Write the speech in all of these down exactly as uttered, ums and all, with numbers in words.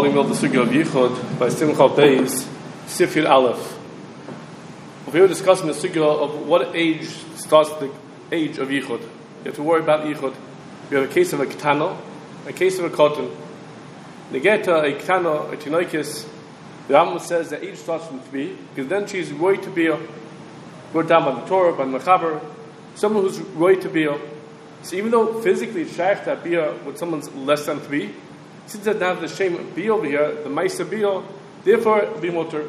Following up the Sugya of Yichud by Simcha Beis, Sifir Aleph. We were discussing the Sugya of what age starts the age of Yichud. You have to worry about Yichud. We have a case of a Ketano, a case of a Kotan. Negeta, a Ketano, a Tinoikis, the Rambam says the age starts from three, because then she's Roy to be brought down by the Torah, by the Mechaber, someone who's Roy to be. So even though physically it's shaykh that be with someone's less than three, since that now the shame be over here, the Maisa be, therefore be motor.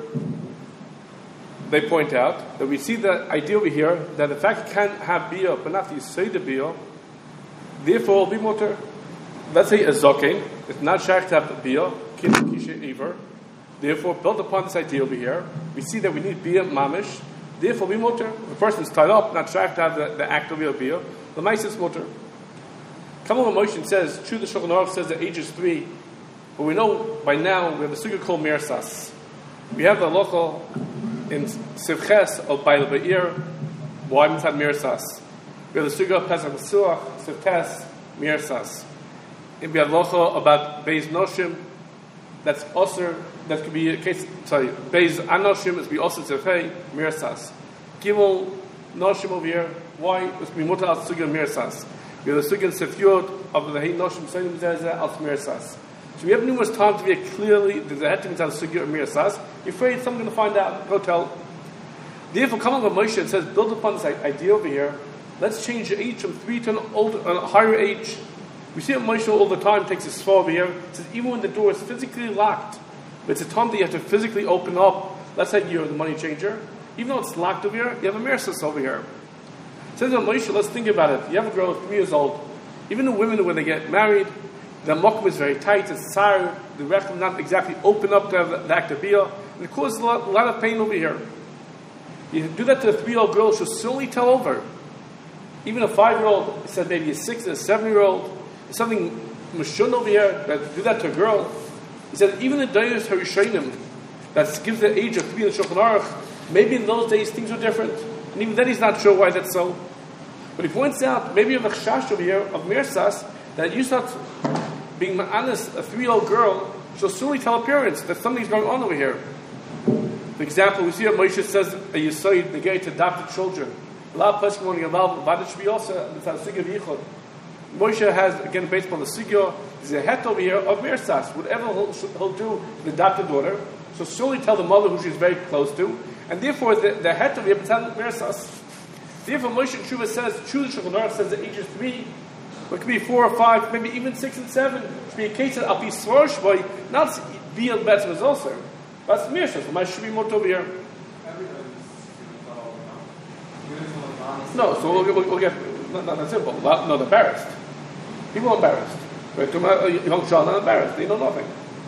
They point out that we see the idea over here that the fact you can't have bia but not the Yisayda bia, therefore be motor. Let's say a zokin, it's not shaykh to have bia, kisha ever. Therefore, built upon this idea over here, we see that we need bia mamish. Therefore, be motor. The person's tied up, not shaykh to have the, the act of bia. The Maisa is motor. Kamal Moshe says, true, the Shulchan Aruch says that age is three, but we know by now we have the sugya called Mirsas. We have the local in Sivches of Bail Ba'ir, why we have Mirsas. We have the sugya of Pesach Mesuach, Sivches, Mirsas. And we have local about Beis Noshim, that's also, that could be a case, sorry, Beis Anoshim is be also Sivchei, Mirsas. Gimel Noshim over here, why? It's be mutar al sugya Mirsas. We have the Sugya Sefyot of the Hein Noshim Seinim Zezeh al Mirsas. So we have numerous times to be clearly that the head to be on Sugya Mirsas. You're afraid someone's going to find out, go tell. Therefore, coming with Moshe, it says, build upon this idea over here, let's change the age from three to an older, a higher age. We see that Moshe all the time takes his svar over here. It says, even when the door is physically locked, but it's a time that you have to physically open up, let's say you're the money changer, even though it's locked over here, you have a Mirsas over here. It says on Moshe, let's think about it. You have a girl three years old. Even the women, when they get married, the mokum is very tight, it's tsar, the rechem not exactly open up to have the, the aktabiyah, and it causes a lot, a lot of pain over here. You do that to a three-year-old girl, she'll certainly tell over. Even a five-year-old, it said maybe a six and a seven-year-old, there's something mashun over here, that do that to a girl. He said, even the Dayas Harishonim, that gives the age of three in the Shulchan Aruch, maybe in those days things were different. And even then he's not sure why that's so. But he points out, maybe you have a chash over here of Mirsas, that you start being honest, a three-year-old girl, she'll certainly tell her parents that something's going on over here. For example, we see what Moshe says, a Yisoid, negate to adopted children. A lot of places going involved, but it should be also the Sugya of Yichud. Moshe has, again, based on the Sugya, there's a het over here of Mirsas. Whatever he'll, he'll do to the adopted daughter, she'll certainly tell the mother who she's very close to, and therefore, the, the het of Yepatan Mirsas. Therefore, Moshe Tshuva says, Tshuva Shulchan Aruch says the age is three, but it could be four or five, maybe even six and seven. It should be a case that I'll be Svarsh boy, not be a better as also. That's Mirsas. Why should be more over here? No, so we'll, we'll, we'll get, not, not simple, not, not embarrassed. People are embarrassed. But a young child, not embarrassed. They know nothing.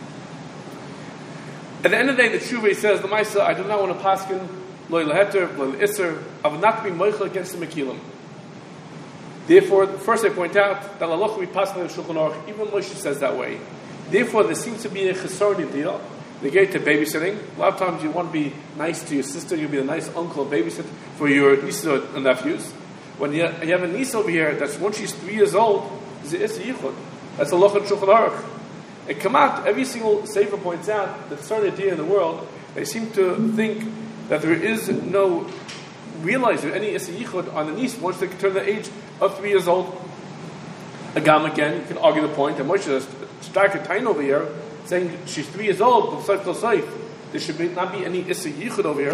At the end of the day, the Tshuva says, the Maisa, I do not want to paskin, loy leheter, loy leisser, I would not be moichel against the Mekilim. Therefore, first I point out that Allah we paskin in Shulchan Aruch, even Moshe says that way. Therefore, there seems to be a chesardi deal. They get to babysitting. A lot of times you want to be nice to your sister, you'll be a nice uncle, babysit for your nieces or nephews. When you, you have a niece over here, that's once she's three years old, it's a yichud. That's a loch in Shulchan Aruch. It come out, every single sefer points out that certain idea in the world, they seem to think that there is no, realize there any Issa Yichud on the niece once they turn the age of three years old. Agam again, you can argue the point, and Moshe has struck a time over here, saying she's three years old, there should be, not be any Issa Yichud over here.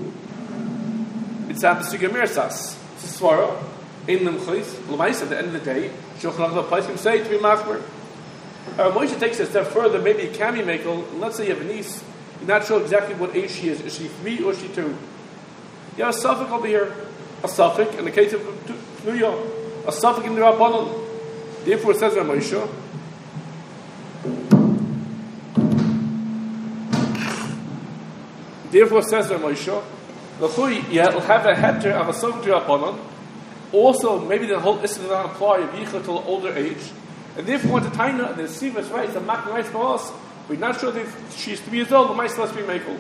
It's at the Sugya Mirsas. It's a Svara, in the Mchlis, L'mais, at the end of the day, Shulchan Aruch place him say to be Machmer. Uh, Moshe takes it a step further, maybe a Kami Mekel, let's say you have a niece, you're not sure exactly what age she is. Is she three or is she two? You have a suffix over here, a suffix, in the case of New York, a suffix in the Rabbanon. Therefore it says by Moshe, therefore it says by Moshe, you'll have a heter of a suffix to Rabbanon. Also, maybe the whole Islam does not apply of Yichud till an older age. And therefore, the Taina, the Siva is right, the Mak right for us. We're not sure that she's three years old, but might still be Mekel.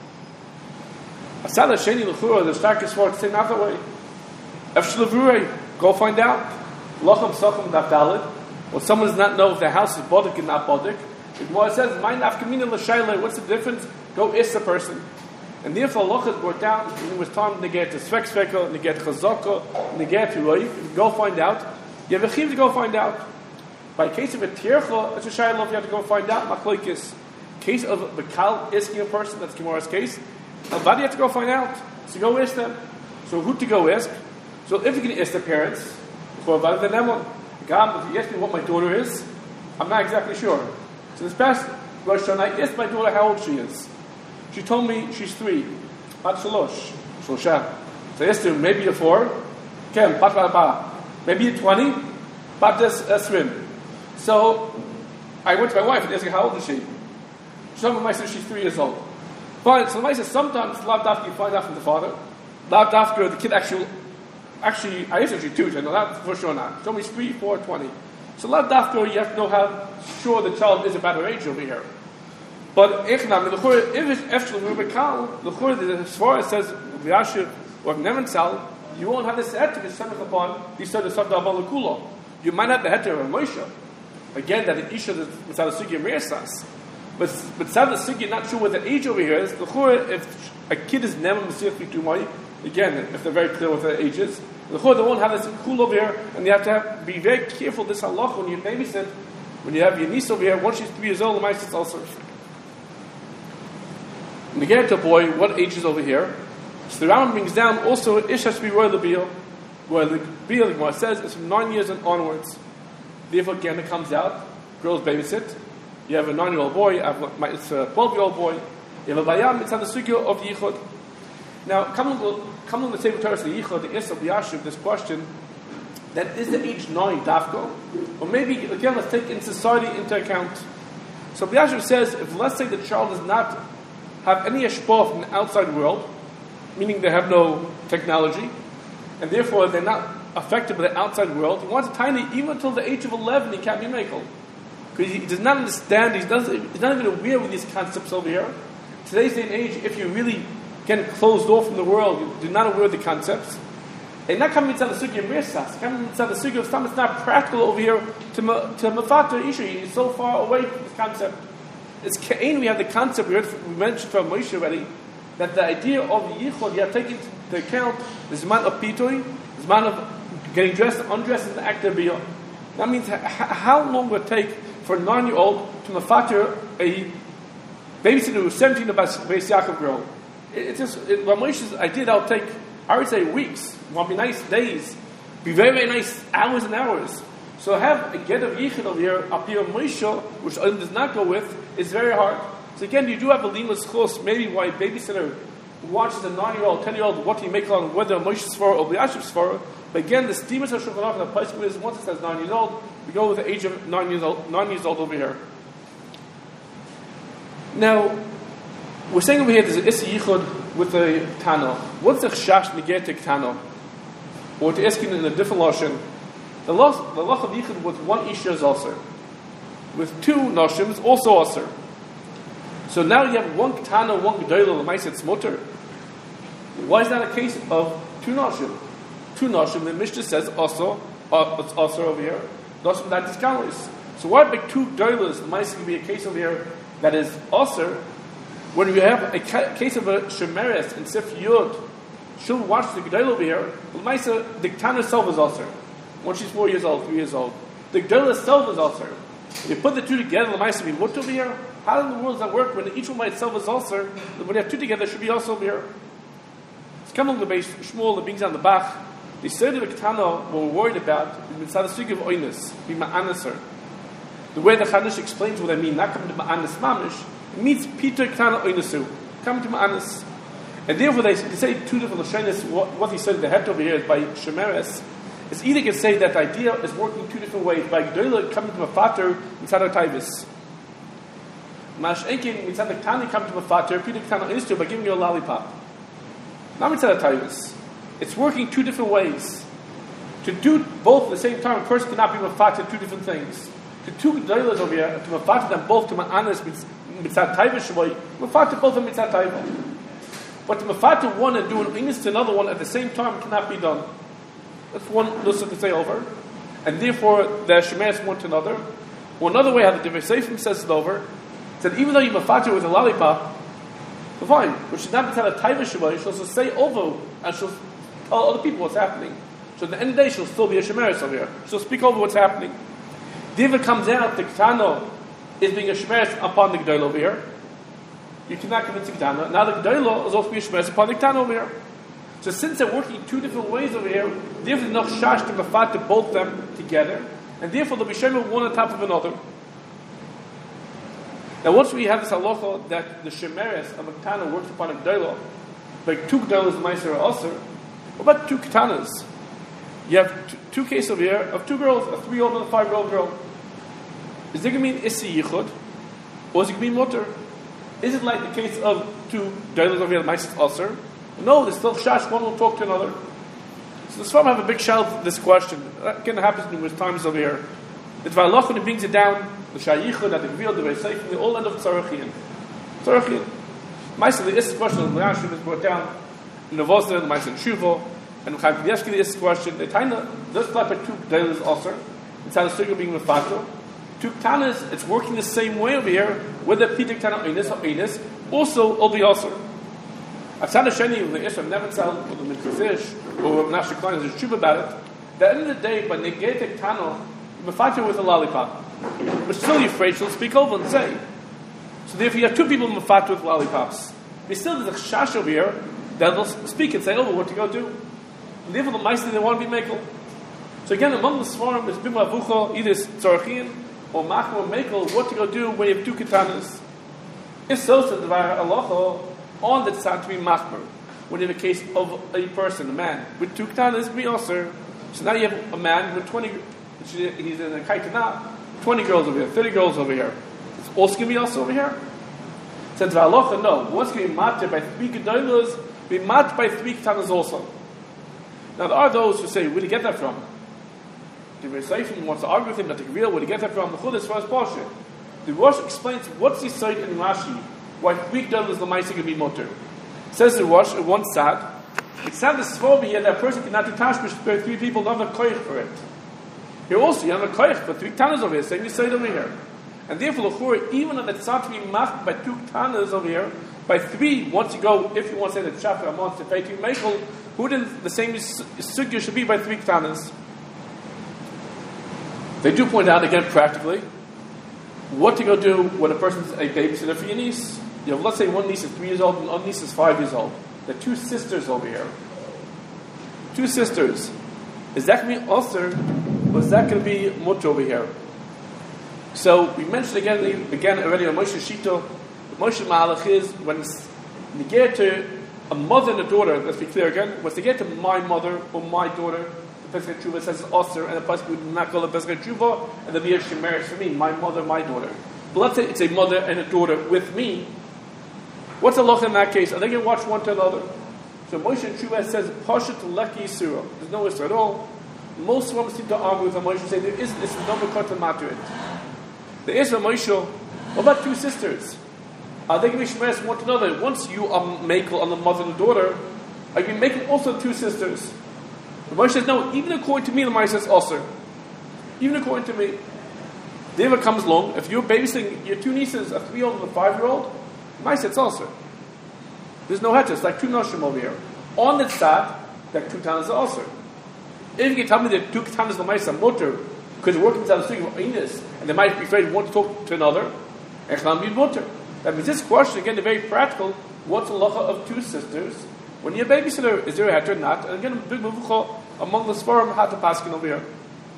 Asala Sheni L'chura, the Starkest Sword, say not that way. Efshalavure, go find out. Lochem Sochem Daf Dalid. Well, someone does not know if the house is Bodik and not Bodik. The Gemara says, "My nafkamina l'shayla." What's the difference? Go is the person, and therefore Allah is brought down. And it was time to get to svek sveka, to get chazaka, to get to roif. Go find out. You have a chiv to go find out. By case of a tircha, it's a shayla. You have to go find out. Machlokes. Case of a kal isking a person. That's Gemara's case. Nobody have to go find out. So go ask them. So who to go ask? So if you can ask the parents, for about the name, God, if you ask me what my daughter is, I'm not exactly sure. So this past Rosh Hashanah, I asked my daughter how old she is. She told me she's three. Bat shalosh. Shlosha. So I asked her, maybe you're four. Kem, bat ba. Maybe you're twenty. Bat esrim. So I went to my wife and asked her, how old is she? She told me, she's three years old. Fine. So the said, sometimes lav dafka you find out from the father. Lav dafka, the kid actually, actually, I asked her, she's two. I know that for sure not. She told me she's three, four, twenty. So lav dafka, you have to know how sure the child is about her age over here. But if it's actually Rubikal, the as far as says Vyashiv or Neventzal, you won't have this head to be sent upon the Sada Sabda Balakula. You might have the head of Moshe. Again, that the Isha is without a Sugi Mersas. But but Sada Sugi, not sure what the age over here is. The if a kid is never Messiah Fitumai, again, if they're very clear what their age is, the they won't have this cool over here, and you have to have, be very careful this halach when you babysit, when you have your niece over here, once she's three years old, the mice is also. When you get to a boy, what age is over here? So the Rambam brings down also Ish has to be royal the Beal. Where the Beal, the Gemara says, is from nine years and onwards. Therefore, again, it comes out, girls babysit. You have a nine-year-old boy, you have a, it's a twelve-year-old boy. You have a bayam, it's on the sugya of the yichud. Now, coming on the table of the yichud, the is of the yashiv, this question, that is the age nine dafko, or maybe again let's take in society into account. So the yashiv says, if let's say the child does not have any ashpah from the outside world, meaning they have no technology, and therefore they're not affected by the outside world. He wants a tiny, even until the age of eleven, he can't be mekel. Because he does not understand, he doesn't, he's not even aware of these concepts over here. Today's day and age, if you really get closed off from the world, you're not aware of the concepts. And not coming inside the sugi of mirsas, coming inside the sugi of some, it's not practical over here to to mafata isha. He's so far away from this concept. It's Kain, we have the concept, we, heard, we mentioned from Moshe already, that the idea of the yichud, you have to take into account the zman of pitui, the zman of getting dressed, undressed, and the act of biyah. That means h- how long would it take for a nine-year-old to mafater a babysitter who's seventeen about Beis Yaakov girl? It, it's just, it, Moshe's idea that'll take, I would say, weeks. It won't be nice days. Be very, very nice hours and hours. So have a get of yichud over here, up here Moshe, which Adam does not go with, is very hard. So again, you do have a limus chos, maybe why a babysitter who watches a nine-year-old, ten-year-old, what do you make on whether a Moshe Sfara or B'yashiv Sfara. But again, the steamers of Shulchan Aruch and the Pesach is once it says nine years old, we go with the age of nine years old, nine years old over here. Now, we're saying over here there's an Issa Yichud with the Tana. What's the Chash Negetik Tana? Or to ask in a different Lashon. The Lach the lach of Yichud with one Isha is also. With two Nashim is also also. So now you have one Tana, one Gedolah, the Ma'aseh Mutter. Why is that a case of two Nashim? Two Nashim, the Mishnah says also, uh, it's also over here. Nashim that is Kalis. So why make two Gedolas, the Ma'aseh can be a case over here that is also, when you have a ca- case of a Shemeres and Sif Yud, she'll watch the Gedolah over here, the Ma'aseh, the Tana itself is also. When she's four years old, three years old. The Gedolah itself is also. You put the two together, the Ma'aseh be mutter over here. How in the world does that work when each one by itself is also? When you have two together, it should be also over here. It's coming on the base, Shmuel, the beings on the Bach. The third of the Ketana, what we're worried about, is the Sugi of Oinus, be Ma'anaser. The way the Chadash explains what I mean, not coming to Ma'anas Mamish, it means Peter Ketana Oinusu, coming to Ma'anas. And therefore they, they say two different Lashonis, what, what he said the head over here is by Shemeres. It's either can say that the idea is working two different ways, by Gedolah coming to Mafater, Mitzad HaTaivis. Mash Enkin, Mitzad HaTani coming to Mafater, Peter Ketana Oinusu, by giving you a lollipop. Not Mitzad HaTaivis. It's working two different ways. To do both at the same time, a person cannot be mafater two different things. The two Gedolas over here, to mafater them both to ma'anas mitzat taiva shvoy, mafater both of mitzat taiva. But to mafater one and do an inus to another one at the same time cannot be done. That's one lesson to say over. And therefore, the shemeres one to another. Or another way how the Divrei Seifim says it over, that even though you mafater with a lollipop, fine, but she's not tell a taiva shema, she'll just say over and she'll tell other people what's happening. So at the end of the day, she'll still be a shemeres over here. She'll speak over what's happening. Diva comes out, the Ketana is being a shemeres upon the G'dayla over here. You cannot convince the Ketana. Now the G'dayla is also being a shemeres upon the Ketana over here. So since they're working two different ways over here, therefore there's no shash to mafat to both them together, and therefore they'll be shemer one on top of another. Now once we have this halacha that the shemeres of a Ketana works upon a G'dayla, like two G'daylas meiser or aser, what about two Ketanas? You have two, two cases over here of two girls, a three-year-old and a five-year-old girl. Is it going to mean Issi Yichud? Or is it going to be Mutter? Is it like the case of two G'daylas over here, the Meises Aser? No, there's still Shash, one will talk to another. So the Sfarim have a big shout for this question. That again happens numerous times over here. The Dvar Halacha, when it brings it down, the Shah Yichud, that the Gvil, the Divrei Seifim, they all end up Tzarachian. Tzarachian. Meiser, the Issi question of the Yashim is brought down in the Vosner, the Meiser Tshuva, and Chaim Kanievsky, the Issi question, the Taina, this type of two G'daylas Aser, it's how the Sukkah being Mefato. Two Ketanas, it's working the same way over here, whether Peter Ketana Einis or Einis, also will be Aser. Atzad Hasheni of the Isra Nevenzel or the Mitzvah or Menashe Klein is true about it. At the end of the day, by negating Ketana, you mafater with a lollipop. But still you're afraid she'll speak over and say. So therefore you have two people mafater with lollipops. But still there's a shash over here that will speak and say over what to go do. And therefore the Meister they want to be Mekel. So again, among the Sfarim is Bimla Avucha, either Tzarachian or Machma or Mekel, what to go do when you have two Ketanas. If so, said the Dvar Halacha, on the tzad to be machmer, when in the case of a person, a man, with two ketanas, be aser. So now you have a man with twenty, he's in a kaitana, twenty girls over here, thirty girls over here. It's also going to be aser over here? Said Dvar Halacha, no. What's going to be matter by three gedolos, be matter by three ketanas also. Now there are those who say, where do you get that from? The Divrei Seifim wants to argue with him that the real, where do you get that from? The Chud as far as Pasha. The Rosh explains what's the side in Rashi. Why three G'daylas the Ma'aser can be mutter? Says the Rosh, one sad. It's sad this svor here that a person cannot do tashmish for three people, don't have a koich for it. Here also, you have a koich for three ketanas over here, same you say it over here. And therefore, l'chura, even on the tzad to be mach by two ketanas over here, by three, once you go, if you want to say that Shafar Amon to pay to Meichel, who then the same sugya should be by three ketanas? They do point out again practically what to go do when a person's a babysitter for your niece. You have, let's say, one niece is three years old and one niece is five years old. There are two sisters over here. Two sisters. Is that going to be Aser, or is that going to be Mutter over here? So, we mentioned again, again already on Moshe Shito, Moshe Mahalach is, when it's negate to a mother and a daughter, let's be clear again, when it's negate to my mother or my daughter, the Pesach Tshuva says Aser, and the Pesach would not call it Pesach Tshuva, and the Mir Shemeres for me, my mother, my daughter. But let's say it's a mother and a daughter with me. What's the law in that case? Are they going to watch one to another? So Moshe and Tshuva says, Pasha to Leki Yisura. There's no Isra at all. Most of them seem to argue with Moshe and say, there isn't, this is no Mekot and Maturit. There is a Moshe. What about two sisters? Are they going to be Shemeres one to another? Once you are Mekel on the mother and daughter, are you making also two sisters? The Moshe says, no, even according to me, the Moshe says, Aser. Even according to me. David comes along, if you're babysitting your two nieces, a three-year-old and a five-year-old, Ma'aser it's also. There's no heter. It's like two noshim over here. On the tzad, that two ketanas are also. If you can tell me that two ketanas are Ma'aser mutter, because you're working with the of Einis, and they might be afraid one to talk to another, and Echlam be mutter. That means this question, again, the very practical, what's the lacha of two sisters? When you're a babysitter, is there a heter or not? And again, a big mavucha among the Sfarim, how to paskin over here.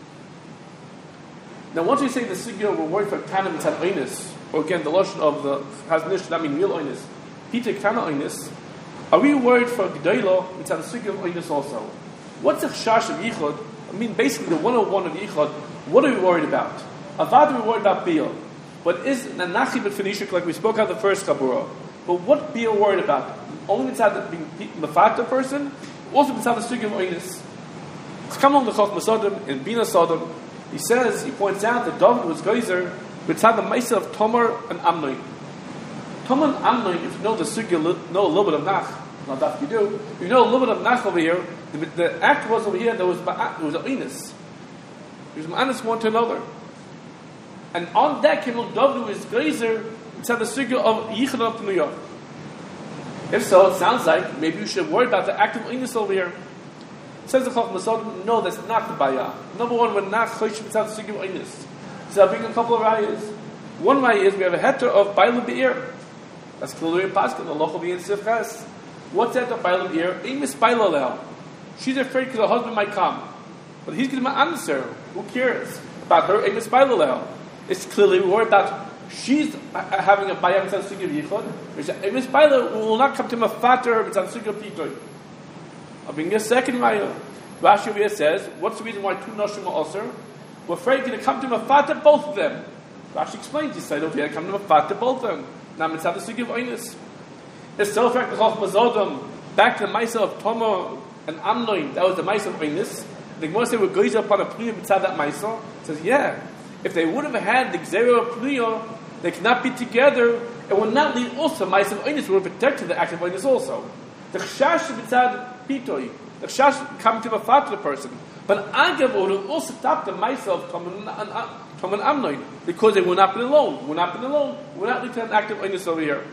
Now, once we say the sugya, we're worried for Ketana mitzad Einis, or again, the lotion of the Haznish, that mean real Einis, Peter Ketana Einis, are we worried for G'dayla mitzad sugya of Einis also? What's the chash of Yichud? I mean, basically, the one oh one of Yichud, what are we worried about? Avad, we're worried about Bia. But is Nanachi but Phoenician, like we spoke about the first Kabura. But what Bia worried about? Only mitzad being Mefata person, also mitzad the sugya of Einis. It's come along the Chach Sodom in Bina Sodom. He says, he points out that David was geyser with the Maisa of Tamar and Amnon. Tamar and Amnon, if you know the sugya, know a little bit of Nach, not that you do, you know a little bit of Nach over here, the, the act was over here, there was, there was a Einis. There was Ma'anis one to another. And on that came Dovdu is Geyser inside the sugya of Yichud of Pnuyah. If so, it sounds like maybe you should worry about the active Inus over here. Says the Chacham Masodim, no, that's not the Bayah. Number one, we're not Choshim inside the sugya of Inus. So I'll bring a couple of rayas. One raya is we have a heter of Bailu Be'ir. That's clearly in Paskin, the Lochel Be'ir Sifchas. What's that of Bailu Be'ir? Amos Bailalel. She's afraid because her husband might come. But he's going to answer. Who cares about her? Amos Bailalel. It's clearly we worry about she's having a bayam mitzvah sugi of yichud. Amos Bailalel will not come to mafater mitzvah sugi of pitoy. I'll bring you a second raya. Rashi over here says, what's the reason why two noshim are also? We're afraid going to come to mafater both of them. Rashi explains, he said over here, come to mafater both of them. Now mitzvah sugi of oinus. It's so fact the Chacham Mazodom back to the Maisa of Tomo and Amnoin, that was the Maisa of Oinus. The Gemara said we're going upon a Pniyah mitzvah that Maisa. Says, yeah, if they would have had the Gzera of Pniyah, they cannot be together, it would not lead also Maisa of Oinus, would have protected the act of Oinus also. The Chashash mitzvah Pitoi, the Chashash come to a to the person. But Agav would have also stopped the Maisa of Tomo and Amnoin, because they would not be alone. Would not be alone, would not lead to an act of Oinus over here.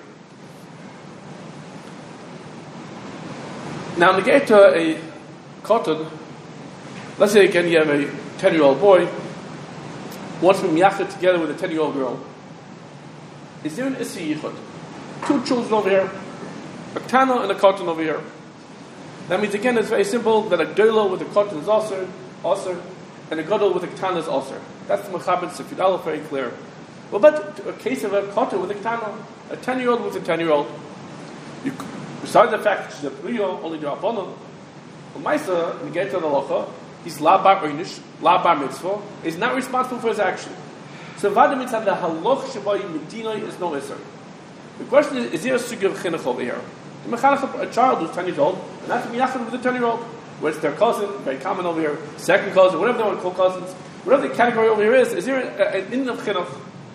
Now, in the get to a cotton, let's say again you have a ten-year-old boy, wants to be miyached together with a ten-year-old girl. Is there an isi yichud? Two children over here, a ktana and a cotton over here. That means again it's very simple that a gdola with a cotton is also, also, and a gadol with a ktana is also. That's the mechaber Sifid Aleph, very clear. Well, but a case of a cotton with a ktana, a ten-year-old with a ten-year-old, you. Besides the fact that she's a priyo, only the Rabbanon, well, Maisa, in the get to the Halacha, he's la bar oinish, la bar mitzvah, is not responsible for his action. So Vada mitzvah, the halach shabai medina is no isser. The question is, is there a sugi of chinuch over here? The mechanech a child who's ten years old, and that's miyachad with a ten-year-old, where it's their cousin, very common over here, second cousin, whatever they want to call cousins, whatever the category over here is, is there an in of chinuch?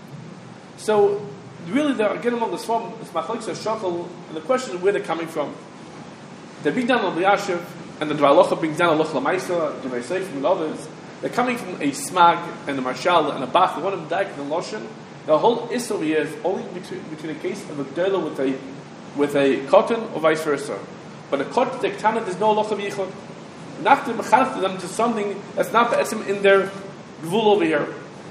So, really, they're again among the Swarm, it's machlokes a shachal, and the question is where they're coming from. They bring down L'Yashiv, and the Dvalocha brings down a Loch Lamaisa, the Seif and others. They're coming from a Smag and a Marshal and a Bach, one of them died in the Loshen. The whole issue over here is only between, between a case of a Gdola with a with a cotton or vice versa. But a cotton, the Ktana, there's no Loch of Yichud. Not to mechanech to them to something that's not the Esim in their Gvul over here.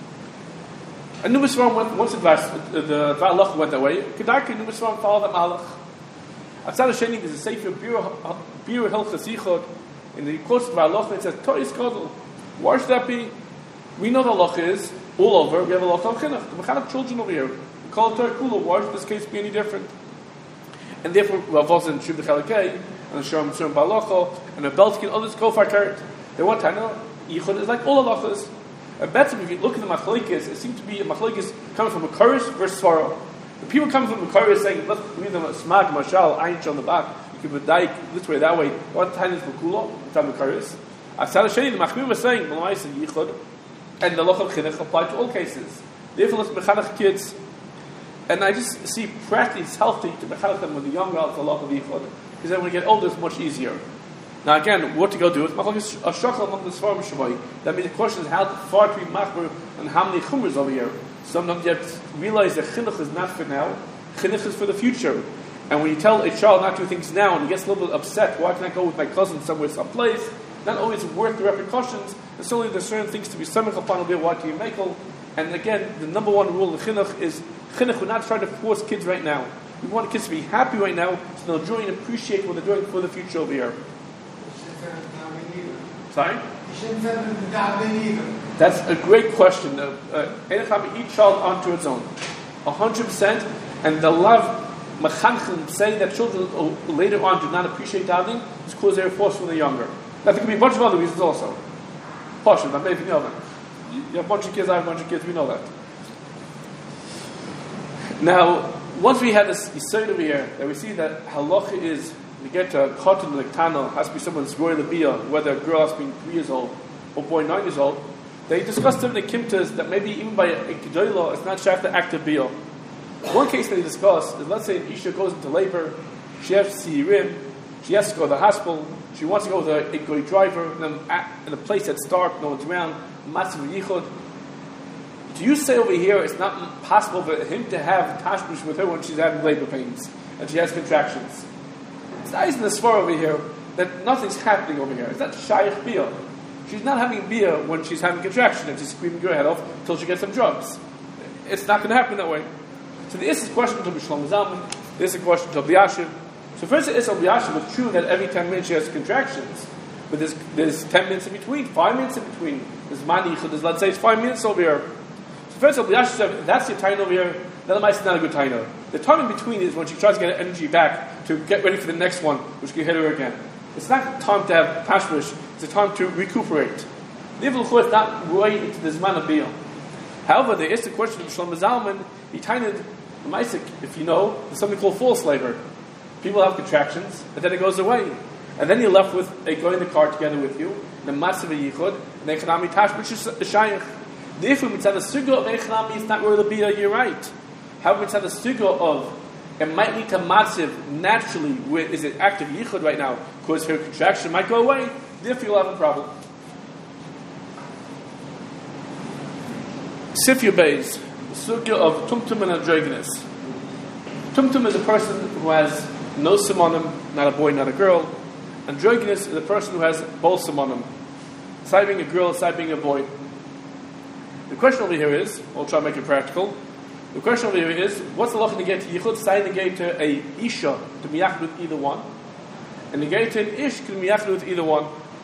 A new Misram went, once the the Dvalocha went that way, Kedarki new Misram followed that Malach. Outside of Sheni, there's a Sefer Bir Hilchas Yichud, in the quotes of Dvalocha, it says, Toris Kodel. Why should that be? We know the halacha is all over. We have a halacha of chinuch. The mechanech children over here. We call it Torah Kula. Why should this case be any different? And therefore, Rav Oz and Shub Chalakei and the Shem Shem Balacha and the Beltkin, others go for a They want to know Yichud is like all halachas. And better if you look at the machlokes, it seems to be a machlokes coming from a Koresh versus Svara. The people coming from the Koresh saying, let's read them a smag, mashal, ayin on the back. You can dike this way, that way. What time is for Kula? Time the Koresh. Outside of Sheni, the Machmir was saying, Malais and Yichud, and the Loch of Chinuch apply to all cases. Therefore, let's mechanech kids. And I just see practically it's healthy to mechanech them with the young adults, the Loch of Yichud, because then when you get older, it's much easier. Now, again, what to go do? It's a shakal among the Sfarim Shavai. That means the question is how far to be machmer and how many chumras over here. Some don't yet realize that Chinuch is not for now, Chinuch is for the future. And when you tell a child not to do things now and he gets a little bit upset, why can I go with my cousin somewhere, someplace? Not always worth the repercussions, and certainly there's certain things to be samech upon, be what you make. And again, the number one rule of chinuch is chinuch. We're not trying to force kids right now. We want kids to be happy right now, so they'll enjoy and appreciate what they're doing for the future over here. Sorry? That's a great question. Uh, uh, each child onto its own, a hundred percent, and the love. Mechanchim saying that children later on do not appreciate davening is because they're forced when they're younger. Now, there can be a bunch of other reasons also. Partial, but maybe you know that. You have a bunch of kids, I have a bunch of kids, we know that. Now, once we have this Yisod over here, that we see that halacha is, we get to a cotton like Tana, has to be someone's royal biyah, whether a girl has been three years old or boy nine years old. They discussed in the Kimtas that maybe even by a Gedolah, it's not shaykh to active biyah. One case that he discussed is, let's say an Isha goes into labor, she has to see Rim, she has to go to the hospital, she wants to go with a, a good driver, and then at, in a place that's dark, no one's around, massive yichud. You Do you say over here it's not possible for him to have tashmish with her when she's having labor pains and she has contractions? It's nice in the svara over here that nothing's happening over here. It's not shaykh bia. She's not having bia when she's having contraction and she's screaming her head off until she gets some drugs. It's not going to happen that way. So this is a question to Bishlam Zalman. This is a question to Abiyashiv. So first it is Abiyashiv. It's true that every ten minutes she has contractions, but there's, there's ten minutes in between, five minutes in between. There's mani, there's, let's say it's five minutes over here. So first Abiyashiv said, that's your time over here. Then it's not a good time. The time in between is when she tries to get her energy back to get ready for the next one, which can hit her again. It's not time to have tashmish. It's a time to recuperate. The Ivul is not right into the Zman of Biyah. However, there is the question of Shlomo Zalman. He tended the Maisik, if you know, there's something called false labor. People have contractions, and then it goes away. And then you're left with a guy in the car together with you, and a massive yichud, and a chanami tash, which is a shaykh. Therefore, mitzad the suga of echanami is not really the biyah, you're right. However, mitzad the suga of it might lead to massive naturally, where is it active yichud right now, because her contraction might go away, therefore you'll have a problem. Sifya Beis, the sugya of tumtum and androgynous. Tumtum is a person who has no simonim, not a boy, not a girl. Androgynous is a person who has both simonim, side being a girl, side being a boy. The question over here is, we'll try to make it practical. The question over here is, what's the law to get to yichud? Side negate to a isha to miyachd with either one, and negate to an ish to miyachd with either one.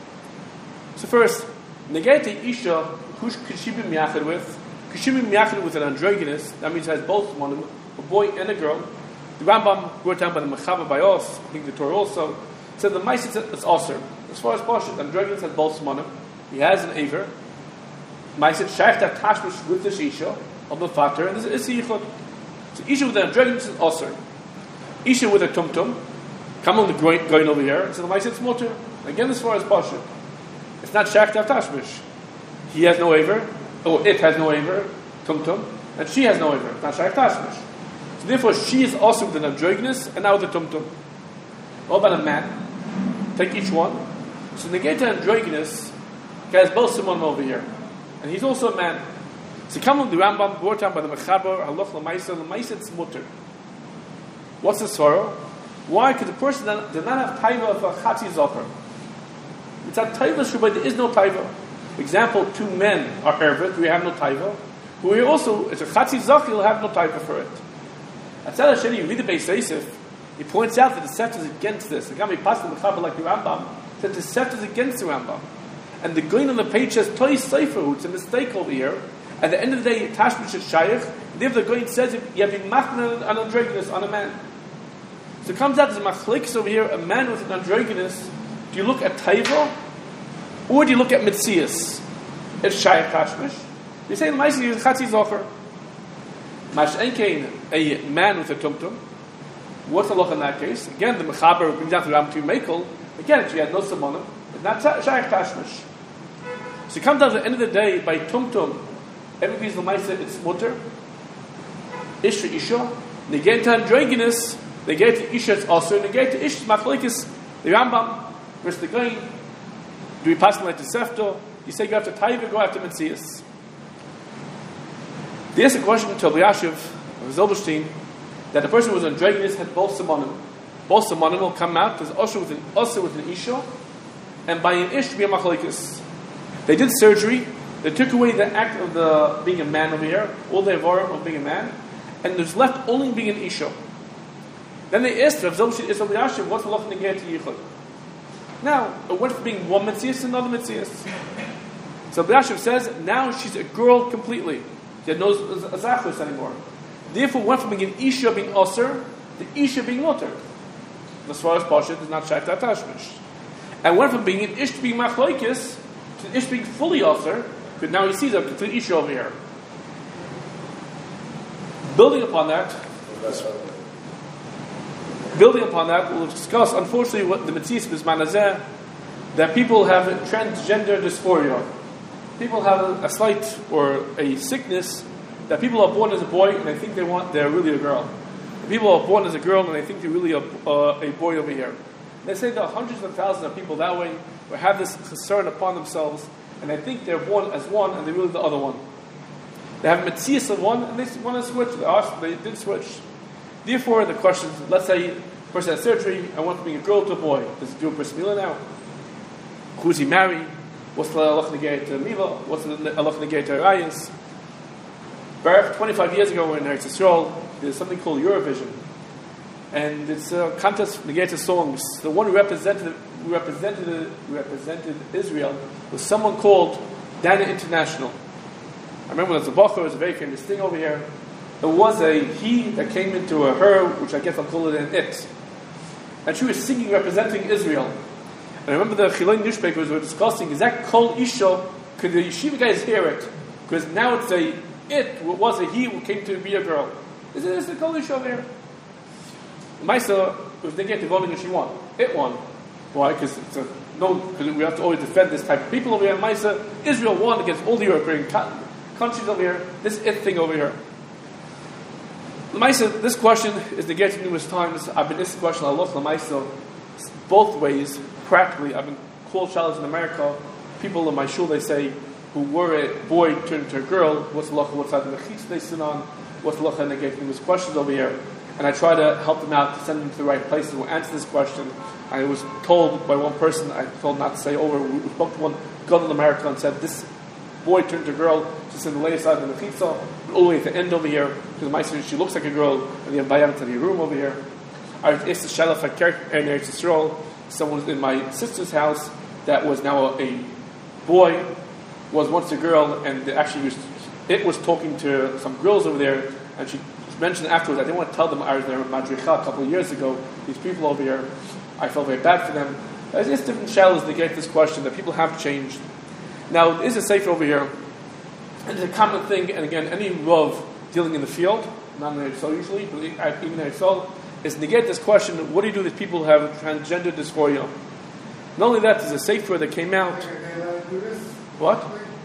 So first, negate to isha, who could she be miyachd with? Could she be miyachd with an androgynous? That means it has both one, a boy and a girl. The Rambam brought down by the Mechaber by us, I think the Torah also, said the Maisit it's also. As far as Pashut, androgynous has both simonim. He has an aver. Maisit shaykh that tashmish with the isha of the father, and this is yichud. So isha with an androgynous is also. Isha with a tumtum, come on the going over here, so the Maisit it's mutter. Again, as far as Pashut, it's not shaykh that tashmish. He has no aver, or it has no aver, tumtum, and she has no aver. It's not shaykh tashmish. So therefore, she is also with an androgynous, and now the tumtum. What about a man? Take each one. So negate androgynous has both someone over here, and he's also a man. So come on the Rambam brought down by the Mechaber halach l'maisa l'maisa it's mutter. What's the sorrow? Why? Because the person does not have taiva of a chatzi zocher. It's a taiva shubay. There is no taiva. Example: two men are ervet. We have no taiva. But we also, it's a chatzi zocher. You'll have no taiva for it. At Tzad Hasheni, you read the Beis Yosef. He points out that the Sefta is against this. The Gami Pasuk the Mechaber like the Rambam said the Sefta is against the Rambam, and the going on the page says Toy Sefer. It's a mistake over here. At the end of the day, Tashmish is Shaykh. If the going says you have been machna an androgynous on a man, so it comes out as a machlekes over here. A man with an androgynous. Do you look at Taiva, or do you look at Mitzias? It's Shaykh Tashmish. You say the Ma'aseh is Chatzi Zocher. Mash Enkein, a man with a tumtum. What's the look in that case? Again, the Mechaber brings out the Ram to Mekel. Again, she had no simonim. It's not Shaykh Tashmish. So it comes down to the end of the day, by tumtum, everybody's l'maisa, it's mutter. Ish to Isha. Negate to androgynous. Negate to Isha, it's also. Negate to Ish, machlekes. The Rambam versus the Gain. Do we pass like the Sefto? You say go after Taiva, go after Metzias. There's a question to Abiyashiv of Zilberstein that the person who was androgynous had both simonim. Both simonim will come out as usher with an usher with an isha, and by an ish to be a machlekes. They did surgery. They took away the act of the being a man over here, all the avarim of being a man, and there's left only being an isha. Then they asked Rav Zilberstein, "Is Abiyashiv what's the lach negate to yichud?" Now it went from being one metzias to another metzias. So Abiyashiv says now she's a girl completely. She had no azachus anymore. Therefore, went from being an isha being osir to isha being mutter. As far as Pashat is not shayta tashmish, and went from being an ish to being machlokes to an ish being fully osir. But now he sees a complete isha over here. Building upon that, building upon that, we'll discuss. Unfortunately, what the mitzvah is manazeh, that people have transgender dysphoria. People have a, a slight or a sickness that people are born as a boy and they think they want they're really a girl. People are born as a girl and they think they're really a, uh, a boy over here. They say there are hundreds of thousands of people that way who have this concern upon themselves and they think they're born as one and they're really the other one. They have a metzias of one, and they want to switch. They, asked, they did switch. Therefore, the question is, let's say a person has surgery, I want to bring a girl to a boy. Does he do a bris milah now? Who's he marry? What's the halach negay to milah? What's the halach negay to arayos? Baruch, twenty-five years ago in Eretz Yisrael, there's something called Eurovision. And it's a contest for negay to songs. The one who represented, who represented, who represented Israel was someone called Dana International. I remember when there was a bacher, it was a very famous thing over here. There was a he that came into a her, which I guess I'll call it an it. And she was singing representing Israel. And I remember the Chilon newspapers were discussing, is that Kol Isha? Could the yeshiva guys hear it? Because now it's a it, it was a he who came to be a girl. Is it the Kol Isha there? Maisa was they get the voting and she won. It won. Why? Because it's a no. Because we have to always defend this type of people over here. Maisa, Israel won against all the European countries over here. This it thing over here. Maisa, this question is negated numerous times. I've been this question Allah Maisa both ways. Practically, I've been called shalos in America. People in my shul, they say, who were a boy turned into a girl. What's the lacha? What side of the chitz they sit on? What's the lacha? And they get numerous questions over here. And I try to help them out, to send them to the right places who answer this question. I was told by one person, I told not to say over, we spoke to one girl in America and said, this boy turned to a girl, just in the latest side of the mechitza, all the way at the end over here, because my sister, she looks like a girl, and the bayam to the room over here. I asked the shalaf in Eretz Yisrael, someone in my sister's house that was now a, a boy, was once a girl, and actually was, it was talking to some girls over there, and she mentioned afterwards, I didn't want to tell them I was there in Madricha a couple of years ago, these people over here, I felt very bad for them. There's just different shallows that get this question, that people have changed. Now, there is a sefer over here, and it's a common thing, and again, any Rav dealing in the field, not in the Eretz usually, but even in Eretz, is to get this question, what do you do with people who have transgender dysphoria? Not only that, there's a sefer that came out. What?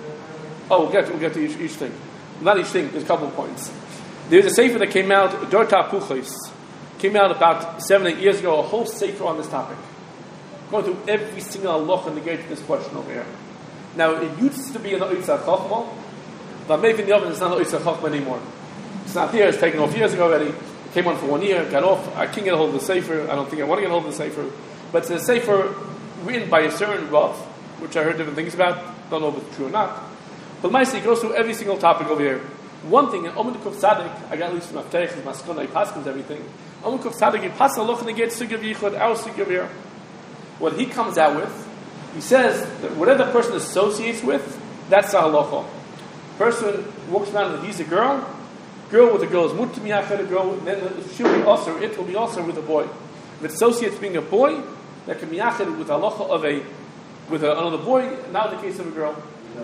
Oh, we'll get to, we'll get to each, each thing. Not each thing, there's a couple of points. There's a sefer that came out, Dorta Puchos, came out about seven, eight years ago, a whole sefer on this topic. Going through every single halacha and negate this question over here. Now, it used to be an Oitzah Chachma, but maybe in the oven it's not an Oitzah Chachma anymore. It's not here, it's taken off years ago already. It came on for one year, got off. I can't get a hold of the sefer. I don't think I want to get a hold of the sefer. But it's a sefer written by a certain Rav, which I heard different things about. Don't know if it's true or not. But Maisi goes through every single topic over here. One thing, in Omen Kuf Sadik, I got at least my Maftech, my Maskona, Paskins, everything. Omen Kuf Sadik, he passes a look and he gets Sugav Yichud, our Sugav here. What he comes out with, he says that whatever the person associates with, that's the halacha. Person walks around and he's a girl, girl with a girl is mut to miyachad, a girl, then she'll be also, it will be also with a boy. If it associates being a boy, that can miyachad with the halacha of a, with a, another boy, not in the case of a girl.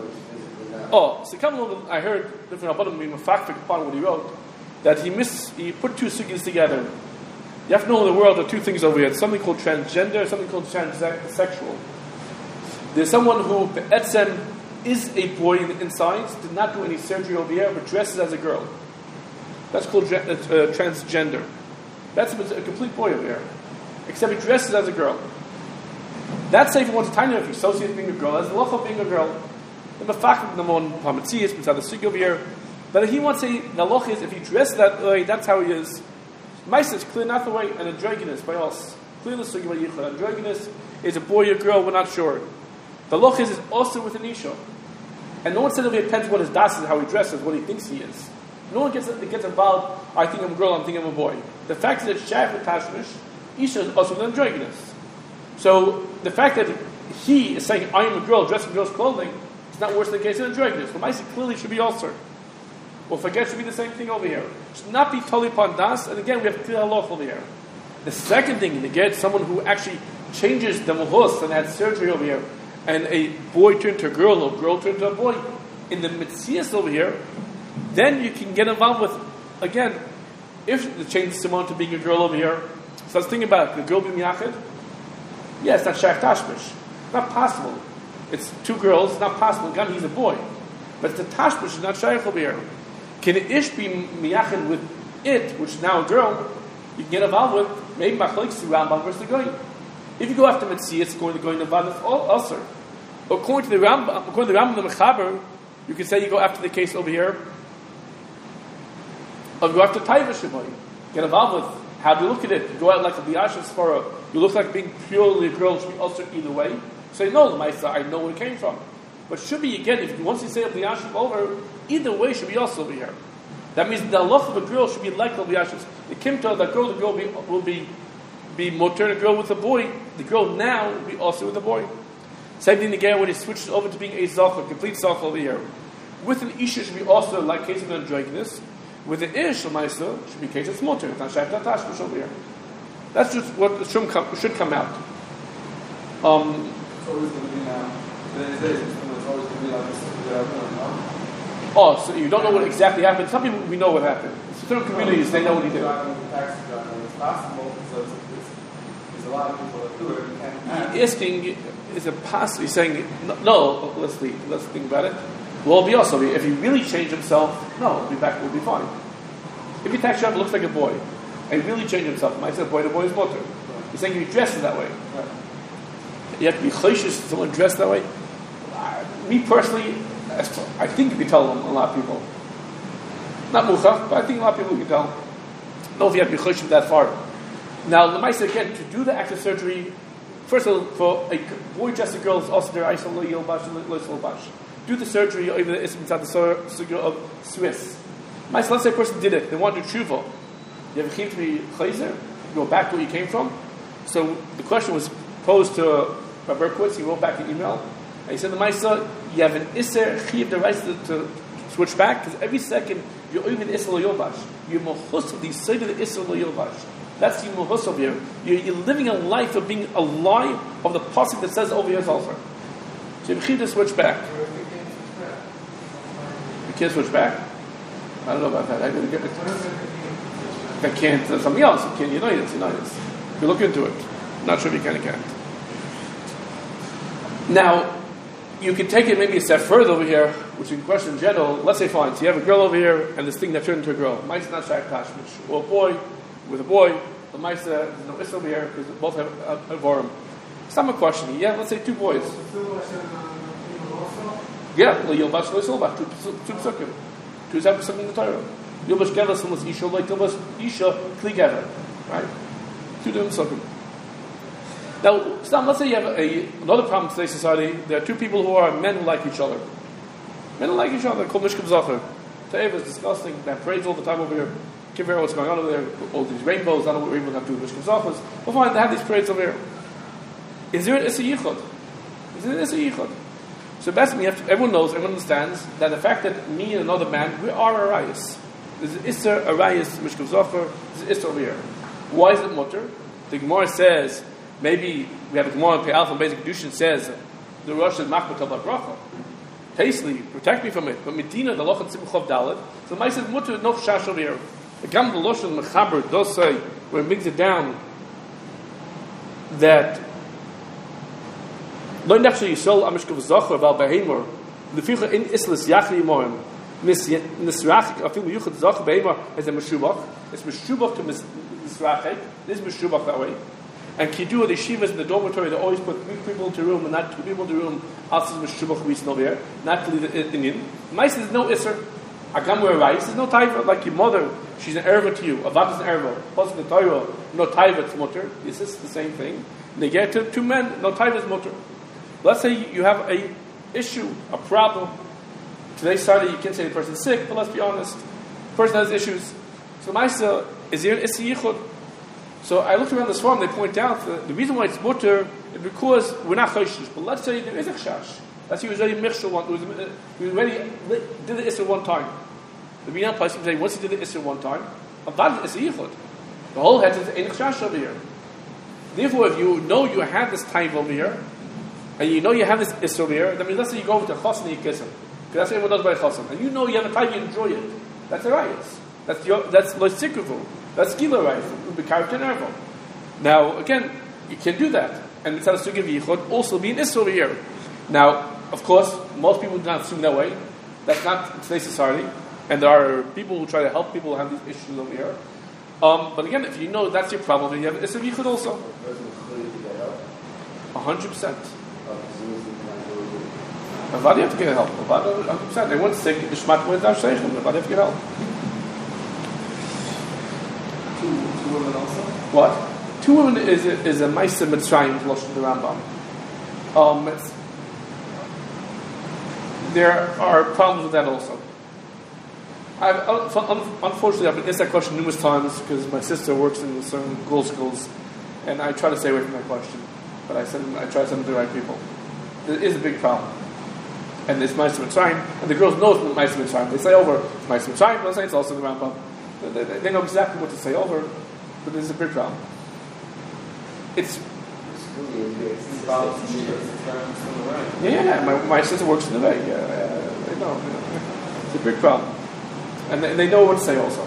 Oh, so come along, I heard different Rabbanim being mafakfik upon what he wrote, that he miss, he put two sugis together. You have to know in the world there are two things over here. There's something called transgender, something called transsexual. There's someone who, Etzem, is a boy inside, did not do any surgery over here, but dresses as a girl. That's called uh, transgender. That's a complete boy over here. Except he dresses as a girl. That's safe wants to tell you if he associates being a girl, as the love of being a girl. The fact that the one Pamatzias, but the sig over here. But he wants to say, the loch is, if he dresses that way, that's how he is. Maisa is clear not the way, and androgynous by us. Clear the sig by Yichud. Androgynous is a boy or girl, we're not sure. The loch is, is also with an Isha. And no one said it depends what his das is, how he dresses, what he thinks he is. No one gets gets involved, I think I'm a girl, I'm thinking I'm a boy. The fact that it's Shach with Tashmish, Isha is also with androgynous. So the fact that he is saying, I am a girl dressed in girl's clothing, it's not worse than the case of androgynous. Well, Maisa clearly should be also. Well, forget should be the same thing over here. It should not be totally upon das, and again, we have clear halach over here. The second thing, to get someone who actually changes the muhus and had surgery over here, and a boy turned to a girl, or a girl turned to a boy, in the mitzias over here, then you can get involved with, again, if the change someone to being a girl over here, so let's think about it, the girl being yachid, yes, that's shach tashmish. Not possible. It's two girls, it's not possible. Again, he's a boy. But the tashmish is not shaykh over here. Can an ish be miyachid with it, which is now a girl, you can get involved with, maybe machlokes the Rambam versus the Goyim. If you go after mitzias, it's going to go in the Vadas also. According to the Rambam, according to the Rambam, the Mechaber, you can say you go after the case over here Or go after Taiva Shimoy. Get involved with how do you look at it. You go out like a Biasha Sfara. You look like being purely a girl should be also either way. Say, no, the Maisa, I know where it came from. But should be, again, if once you say a Biasha over, either way should be also over here. That means the halach of a girl should be like the Biasha. The Kimta, the girl, the girl will be, will be, be motor, the girl with the boy. The girl now will be also with the boy. Same thing again when it switches over to being a Zachar, complete Zachar over here. With an Isha should be also like case of androgynous. With the Ish, Maisa, should be case of motor. It's not Shach Tatash over here. That's just what should come, should come out. Um, it's always going to be now. Today's days, it's always going to be like this. Oh, so you don't know what exactly happened. Some people, we know what happened. Certain communities, they know what he did. It's possible, so it's, it's, there's a lot of people that do it. You can't He's asking, is it possible? He's saying, no, no, let's leave. Let's think about it. Well, it'll be also, if he really changed himself, no, we'll be back, we'll be fine. If he tax shop looks like a boy, and he really changed himself, might say, boy, the boy is motor. He's saying if he dresses that way. Right. You have to be choishes someone dressed that way. Uh, me personally, I think you can tell a lot of people. Not muchach, but I think a lot of people can tell. No, if you have to be choishes that far. Now, the mice again, to do the active surgery, first of all, for a boy dressed a girl is also their isol yilbash and loisol. Do the surgery over the ism inside the surgery of Swiss. Mice, let's say a person did it, they want to do tshuva. You have a chiv to be chayzer, go back to where you came from. So the question was posed to Rabbi Berkowitz, he wrote back an email, and he said to Maisa, you have an iser chiv the right to, to switch back, because every second you're even iser loyobash. You're mohus of the side of the iser loyobash. That's the mohus of you. You're, you're living a life of being alive of the pasuk that says over here is also. So you have chiv to switch back. You can't switch back? I don't know about that. I didn't get it. If I can't, uh, something else. You can't, you know it, you know it. You look into it. Not sure if you can or can't. Now, you can take it maybe a step further over here, which in question in general, let's say fine, so you have a girl over here and this thing that turned into a girl. Mice not shak tashmish. Or a boy with a boy, the mice, uh, there's no is over here because both have a, a vorum. Some are questioning, yeah, let's say two boys. Yeah, Yilbash Loisilbash, two psukim. Two psukim in the Torah. Yilbash Gevas and was Isha, like Yilbash Isha, Kli Geva. Right? Two different psukim. Now, Stam, let's say you have a, another problem in today's society. There are two people who are men who like each other. Men who like each other, called Mishkav Zachar. Today is disgusting. They have parades all the time over here. Can't figure out what's going on over there. All these rainbows, I don't know what rainbows have to do with Mishkav Zachars. Well, fine, they have these parades over here. Is there an Issa Yichud? Is there an Issa Yichud? So basically, you have to, everyone knows, everyone understands that the fact that me and another man, we are Arayas. There's an Isser, Arayas, Mishkav Zachar, there's an Isser over here. Why is it mutter? The Gemara says, maybe we have a Gemara in Pei Alpha, basic Kedushin says, the Rosh is Machmat Al Bracha. Tastely, protect me from it. But Medina, the Loch and Simchov Dalet, so the Mai says, mutter, no shash over here. The Gam the Losh and Mechaber does say, where it brings it down, that Lo nefshe yisol amishkav zachar val behemor leficha in islas yachli moim nisrachik afilu yuchad zachar behemor as a meshubach. It's meshubach to nisrachik. This is meshubach that way. And kidu the yeshivas in the dormitory they always put three people into a room and not two people in the room. Also meshubach we know there, not to leave the Indian. Mice is no iser. Agam where rice is no taiva like your mother. She's an erva to you. Avad is an erva. Plus the Torah no taiva to mutter. This is the same thing. They get to two men no taiva is mutter. Let's say you have a issue, a problem. Today's Saturday, you can't say the person's sick, but let's be honest. The person has issues. So Maisa, is there an Issa Yichud? So I looked around this forum, they point out that the reason why it's mutter is because we're not choishish. But let's say there is a chash. Let's say he was already mixture one, he already did the Issa one time. The Binyan Paisim say, once he did the Issa one time, Avad Issa Yichud. The whole head is in chash over here. Therefore, if you know you have this time over here, and you know you have this Issa over here, that means let's say you go over to Chassan and you kiss him. Because that's what everyone does by Chassan. And you know you have a time you enjoy it. That's a rayas. That's your, that's loisikuvu. That's gila rayas. It will be character nervo. Now, again, you can do that. And it's a sugi of yichud also be an Issa over here. Now, of course, most people do not assume that way. That's not today's society. And there are people who try to help people who have these issues over here. Um, but again, if you know that's your problem, then you have Issa of yichud also. A hundred percent. Avad, you have to get help. Avad, one hundred percent. They weren't sick. Ishmat went down sheichem. Avad, you have to get help. two women also? What? Two women is a, is a Maisa Mitzrayim Lashon the Rambam. Um, it's, there are problems with that also. I've, unfortunately, I've been asked that question numerous times because my sister works in certain girl schools, and I try to stay away from that question. But I send, I try to send them to the right people. There is a big problem, and it's Ma'aseh Mitzrayim, and the girls know it's Ma'aseh Mitzrayim. They say over it's Ma'aseh Mitzrayim, they'll say it's also the Rambam. They, they, they know exactly what to say over, but there's a big problem. It's yeah, yeah. My, my sister works in the way. Yeah, yeah, they know. It's a big problem. And they, they know what to say also.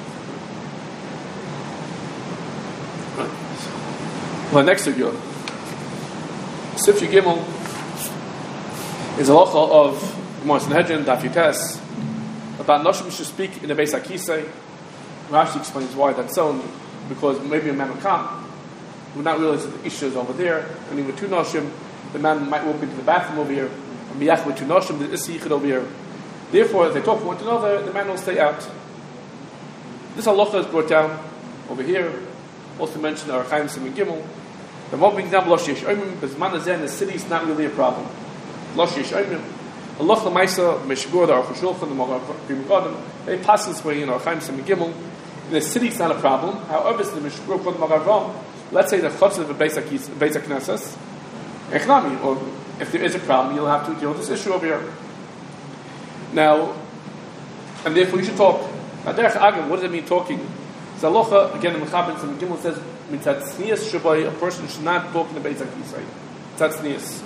Well, next to you, Sifri Gimel is a halacha of Gemara Sanhedrin, Daf Yutes, about Noshim should speak in the Beis HaKisei. Rashi explains why that's so, because maybe a man will come, would not realize that the issue is over there, and even two Noshim, the man might walk into the bathroom over here, and Miyach with two Noshim, the Isichid over here. Therefore, if they talk to one another, the man will stay out. This halacha is brought down over here. Also mentioned our Chaim Simon Gimel. The one brings down Losh Yesh Oimim, because man is in the city is not really a problem. Losh Yesh Oimim. Allah Lamaisa, Meshgur, the Aruch HaShulchan, the Mogar Prim Gadol, they pass this way in our Chaim Simon Gimel. In the city it's not a problem. However, it's the Meshgur, the Mogar Ram. Let's say the Chutz of the Beis HaKnesses, Echnami, or if there is a problem, you'll have to deal with this issue over here. Now, and therefore you should talk. Now, Derech Agam, what does it mean talking? Zalocha, again, the Mechabit and Gimel says, Mitzat Tznius Shabai, a person should not talk in the Beis HaKisei. Mitzat Tznius.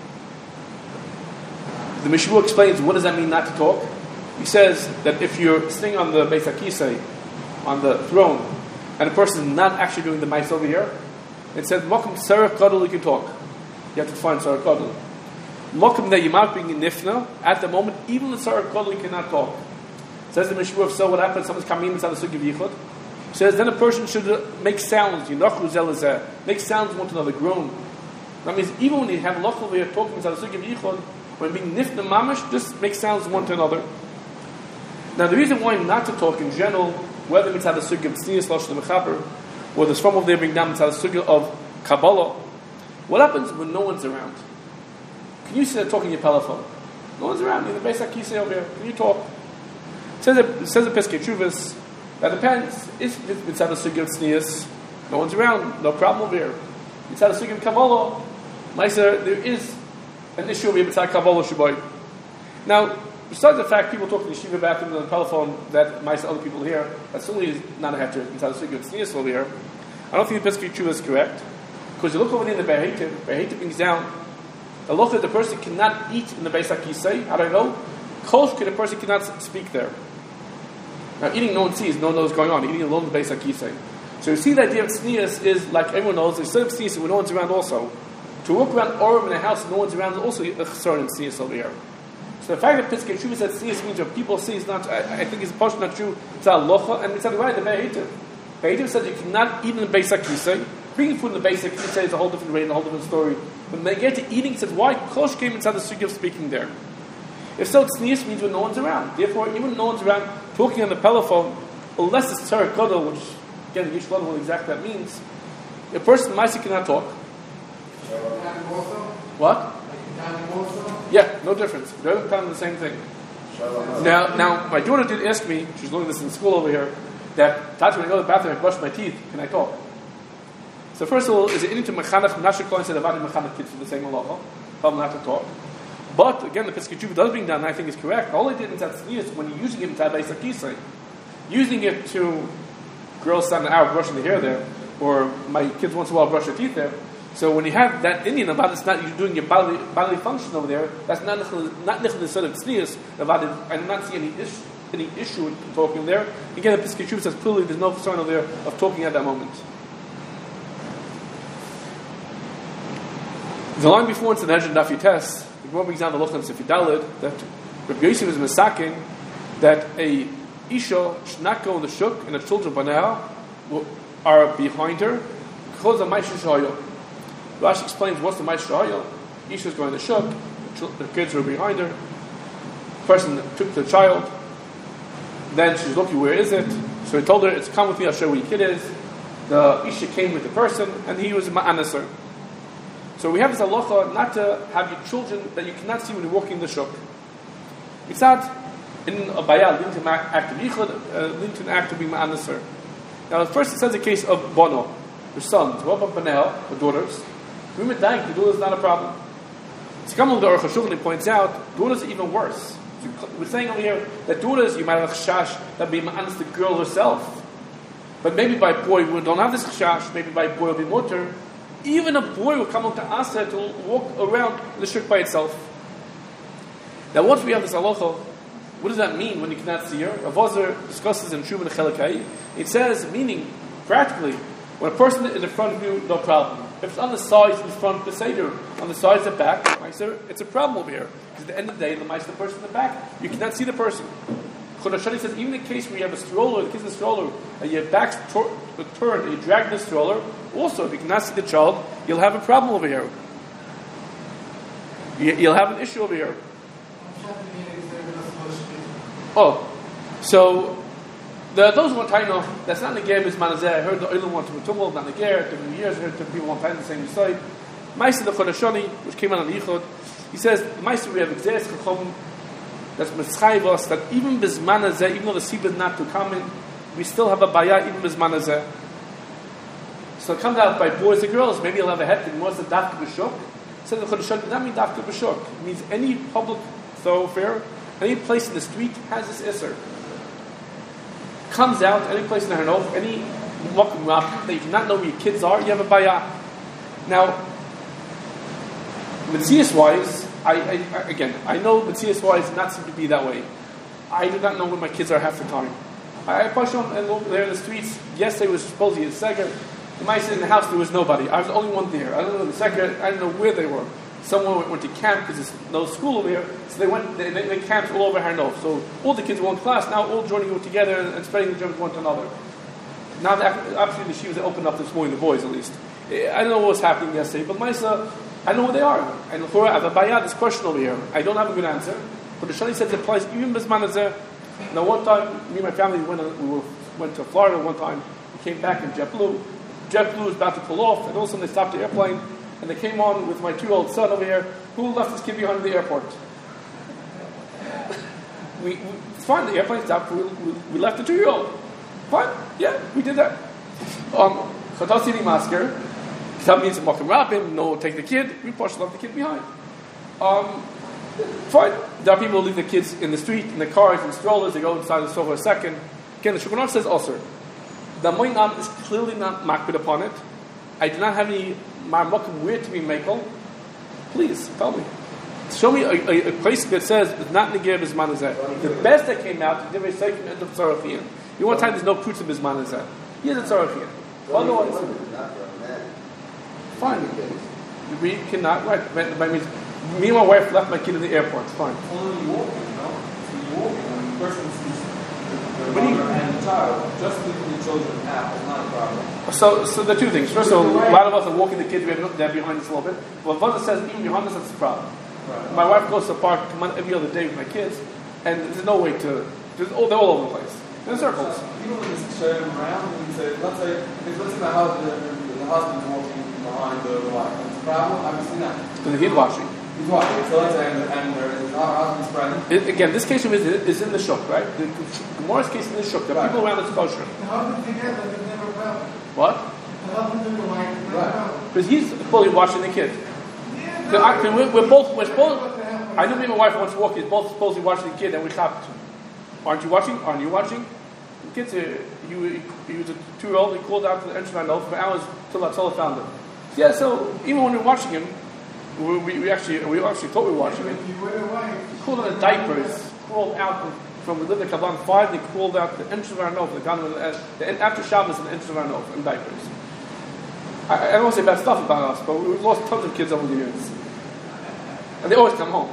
The Mishmur explains, what does that mean not to talk? He says that if you're sitting on the Beis HaKisei, on the throne, and a person is not actually doing the mice over here, it says, Mokum Sarach Gadol, you can talk. You have to find Sarach Gadol. Mokum that you're not being in Nifna, at the moment, even the Sarach Gadol, you cannot talk. Says the Mishmur, so what happens? Someone's coming inside the Sugi Yichud. Says then a person should make sounds, Yinochru Zelazeh, make sounds one to another, groan. That means even when you have Loch over here talking inside the Sugi Yichud, when being Nifna Mamash, just make sounds one to another. Now the reason why not to talk in general, whether it's the Sugi of Tznius, Losh, the Mechaber, or the Svam over there bring down inside the Sugi of Kabbalah, what happens when no one's around? Can you sit there talking your telephone? No one's around. You're in the Beis HaKisei over here. Can you talk? It says it, it says the Pesach Chuvas. That depends. If it's at a Sugi of Tznius, no one's around. No problem over here. It's at a Sugi of Kabbalah. Meiser, there is an issue over here. It's at Kabbalah Shabbai. Now, besides the fact people talk in the Yeshiva bathroom on the telephone that Meiser other people here, that certainly is not a heter. It's at a Sugi of Tznius over here. I don't think the Pesach Chuvas is correct. Because you look over there in the Behetiv, Behetiv brings down the law that the person cannot eat in the Beis HaKisei. How do I know? Kolshke, the person cannot speak there. Now, eating no one sees, no one knows what's going on. Eating alone in the Beis HaKisei. So you see the idea of tznius is like everyone knows. Instead of tznius, when no one's around, also to walk around Orim in a house, no one's around, is also a certain tznius over here. So the fact that Pesach Shuvah said tznius means what people see is not. I, I think it's partially not true. It's a locha, and it's a right. The Behetiv, Behetiv says you cannot eat in the Beis HaKisei. Bringing food in the Beis HaKisei is a whole different way and a whole different story. When they get to eating, it says, why? Kosh came inside the sugi of speaking there. If so, tznius means when no one's around. Therefore, even when no one's around, talking on the telephone, unless it's tzarek gadol, which, again, Yish Lodom what exactly that means, a person, Maisi, cannot talk. What? Yeah, no difference. They're telling the same thing. Now, now, my daughter did ask me, she's learning this in school over here, that, Tati, when I go to the bathroom, I brush my teeth, can I talk? So first of all, is it into mechanech nashik kohen said about mechanech kids for the same halacha? Problem not to talk. But again, the Pesach Chuvah does bring down, and I think is correct. All it did in tznius when you're using it in Beis HaKisei, using it to girls stand an hour brushing their hair there, or my kids once in a while brush their teeth there. So when you have that Indian about it's not you're doing your bodily, bodily function over there, that's not not the sort of tznius about it. I do not see any issue any issue with talking there. Again, the Pesach Chuvah says clearly there's no concern over there of talking at that moment. The line before in Sanhedrin Daf Yutes, the Gemara brings down the Locham Sefidalid that Rabbi Yosef is masaking that a isha should not go in the shuk and the children Banah are behind her because of Ma'aseh Shahayil. Rashi explains what's the Ma'aseh Shahayil. Isha is going in the shuk, the kids are behind her. The person took the child, then she's looking where is it. So he told her, "It's come with me. I'll show you where your kid is." the Isha came with the person, and he was a ma'anaser. So we have this halacha not to have your children that you cannot see when you're walking the shuk. It's not in a bayah linked to an act of yichud, uh, linked to an act of being ma'anaser. Now, first it says the case of bono, the sons. What about banel, the daughters? We would think the daughters is not a problem. Skamul the Aruch HaShulchan points out daughters are even worse. So we're saying over here that daughters you might have a chashash that be ma'anas the girl herself. But maybe by boy we don't have this chashash. Maybe by boy will be mutter. Even a boy will come up to Asa to walk around the shuk by itself. Now, once we have this halacha, what does that mean when you cannot see her? Rav Ozer discusses in Shuvah Nechelakai. It says, meaning, practically, when a person is in front of you, no problem. If it's on the sides, in front of the Seder, on the sides and back, it's a problem over here. Because at the end of the day, the mice the person in the back, you cannot see the person. Chodashani says, even in the case where you have a stroller, the kid's in a stroller, and your back's tor- turned, and you drag the stroller, also, if you cannot see the child, you'll have a problem over here. You'll have an issue over here. Oh, so the, those who want to know that's not Negev is Manazeh. I heard the Olam want to be tumbled, not Negev. Different years, I heard different people want to the same side. Ma'aser the Chodashani, which came out on the Yichud, he says, Ma'aser we have Exeres Chachom that's Mitzchayv us that even bis Manazeh, even though the Sibah is not too common, we still have a Bayah even bis Manazeh. So it comes out by boys and girls. Maybe you'll have a head and what's the Dafka B'Shuk? Says the Chodashani, does not mean Dafka B'Shuk. It means any public thoroughfare. Any place in the street has this isser. Comes out, any place in the Hanof, any walking up that you cannot know where your kids are, you have a bayah. Now, Metzias wise, I, I, again, I know Metzias wise not seem to be that way. I do not know where my kids are half the time. I, I push them and they're in the streets. Yesterday was supposedly a second. The mice in the house, there was nobody. I was the only one there. I don't know the second, I don't know where they were. Someone went, went to camp because there's no school over here, so they went. They, they, they camped all over Harnof. So all the kids were in class now, all joining together and, and spreading the germs one to another. Now, obviously, the shivas opened up this morning, the boys at least. I don't know what was happening yesterday, but Maisa, I know where they are. And for I have a bayah, this question over here. I don't have a good answer, but the Shani says it applies even bismanazeh. Now, one time, me and my family went. We were, went to Florida one time. We came back in JetBlue. JetBlue was about to pull off, and all of a sudden they stopped the airplane. And they came on with my two-year-old son over here, who left his kid behind in the airport. we, we, it's fine, the airplane stopped, we, we, we left the two-year-old. Fine, yeah, we did that. Um, Chatasini masker, that means Makim Rabim, no, take the kid, we partially left the kid behind. Um, fine, there are people who leave the kids in the street, in the cars, in strollers, they go inside the store for a second. Again, the Shulchan Aruch says also, the Moinam is clearly not makbid upon it. I do not have any marmokim where to be makel. Please tell me. Show me a, a, a place that says it's not negev bisman hazeh. The best that came out is the second end of tzarachian. You want time there's no proof of bisman hazeh. Here's a tzarachian. Otherwise, fine. We cannot. Right. That means me and my wife left my kid in the airport. Fine. Only walking, no? So you walking when the person sees the mother and the child, just leaving the children out is not a problem. So, so the two things. First of all, a lot of us are walking the kids. We have they're behind us a little bit. But Vada says even behind us, that's a problem. Right. My wife goes to the park, come on every other day with my kids, and there's no way to. There's all they're all over the place. They're in circles. So even when it's showing around, and you say, let's say, if let's say the husband, the, the husband's walking behind the wife, it's a problem. Obviously not. Because he's watching. He's watching. So let's say, and, and there is our husband's friend. It, again, this case is, is in the shuk, right? The Gemara's case in the shuk. There are Right. people around that's kosher. The husband together, there's never a problem. What? The husband and the wife, there's never a Right. problem. Because he's fully watching the kid. Yeah, So I, we're, we're both. We're both. What the hell? I know me and my wife once walking. Is both supposedly watching the kid, and we clapped. Aren't you watching? Aren't you watching? The kid's a, he, he, he was a two-year-old. He called out to the entrance I know for hours till Atzola found him. Yeah. So even when we were watching him, we, we, we actually we actually thought we were watching him. If you were away, He crawled out of diapers, crawled out from, we lived in Kabbalah five, they crawled out the entrance of our Nov, the, uh, the, after Shabbos, the entrance of our Nov, in diapers. I, I don't want to say bad stuff about us, but we've lost tons of kids over the years. And they always come home.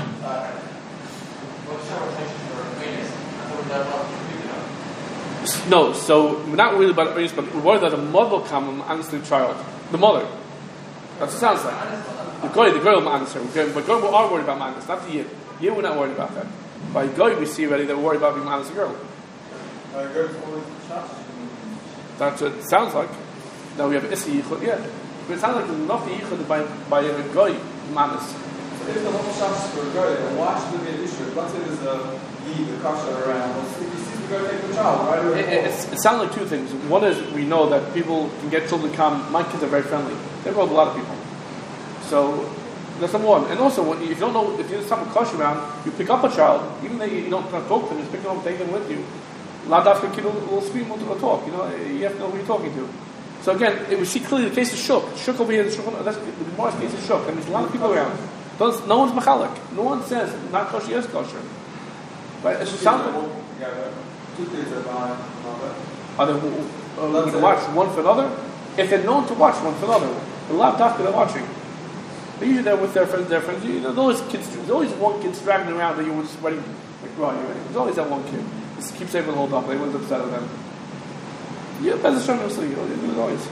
No, so we're not really about abuse, but we're worried that the mother will come and answer the child. The mother. That's what it sounds like. The guy, the girl will answer. But girl, we are worried about madness, not the yid. Yid, we're not worried about that. By guy, we see already that we're worried about being madness a girl. Uh, goes always the shas. That's what it sounds like. Now we have Issa Yichud, yeah. But it sounds like there's enough Yichud by, by a Goy, Manas. So if the whole Shabbos for a girl, and watch the issue, let's say there's a Yid, the Kasha around, if he sees the girl take the child, right? Or It, it, it's, it sounds like two things. One is we know that people can get children to come. My kids are very friendly. They've got a lot of people. So that's number one. And also, when you, if you don't know, if you just have a Kasha around, you pick up a child, even though you don't talk to them, just pick them up, take them with you. Ladafka kid will scream, will talk. You know, you have to know who you're talking to. So again, it, we see clearly the case of Shuk. Shuk over here, the Shuk, that's the Gemara's case of Shuk, and there's a lot of people around. Those, no one's machalik. No one says not kosher, yes kosher. But it's sound. Yeah, two kids are buying another. Are they uh, going to watch one for another? If they're known to watch one for another, the lab doctor they're watching. They're usually there with their friends. Their friends. You know, there's always kids. There's always one kid straggling around that you were just sweating like raw. There's always that one kid. Just keeps everyone hold up. They weren't upset with them. Yeah, Bez Hashem, you know, there's always.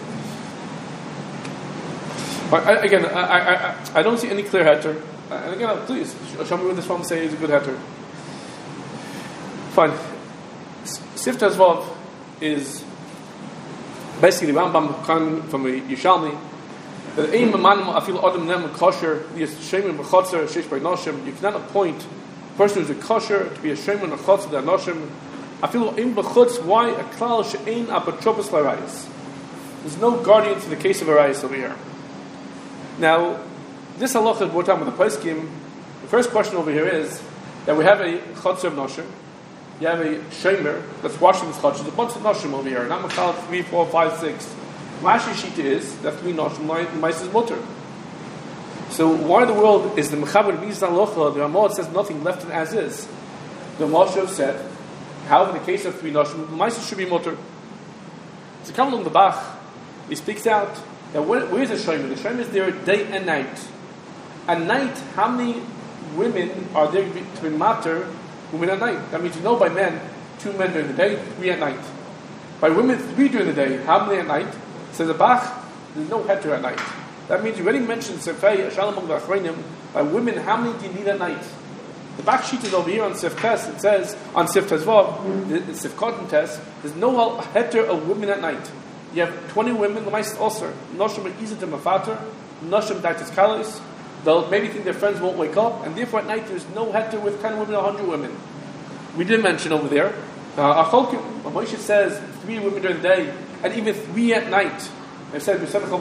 But I, again, I, I, I, I don't see any clear heter. And again, please show me what this one say is a good heter. Fine. Sif Tezvav is basically Rambam coming from a Yishalmi. That aim manim afil adam nem kosher the shemen b'chotzer sheish by noshim. You cannot appoint a person who's a kosher to be a shemen or chotzer that noshim. Afil im b'chutz why a klal she'ein apotropos l'rayis. There's no guardian for the case of a rayis over here. Now, this halacha is brought down with the poskim. The first question over here is that we have a chotzer of noshim. You have a shemer that's washing this chotzer. There's a bunch of noshim over here. Not machal three, four, five, six. Rashi Shita is that three noshim mice is mutter. So why in the world is the mechaber mizan locha? The Ramah says nothing left in as is. The Moshe said, however, in the case of three noshim, mice should be mutter. So come along the Bach, he speaks out that where, where is the shemer? The shemer is there day and night. At night, how many women are there to be matter? Women at night. That means you know by men, two men during the day, three at night. By women, three during the day. How many at night? Says the Bach, there's no heter at night. That means you already mentioned Sefei, Shalom Achreinim, by women, how many do you need at night? The Bach sheet is over here on Sif Tes, it says, on Sif Tezvav, the Sif Cotton Tes, there's no heter of women at night. You have twenty women, the mice also, Noshim are easy to mafater, Noshim daitis kalis, they'll maybe think their friends won't wake up, and therefore at night there's no heter with ten women or one hundred women. We did mention over there, uh, Acholkim, Moshe says, three women during the day, and even three at night. I said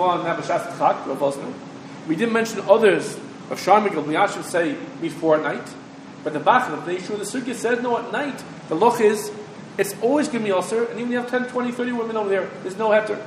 we didn't mention others of Sharmigel, Miyashim say meet four at night. But the Bach of the Yeshua the Sugya said no at night. The loch is it's always going to be ulcer, and even if you have ten, twenty, thirty women over there, there's no heter.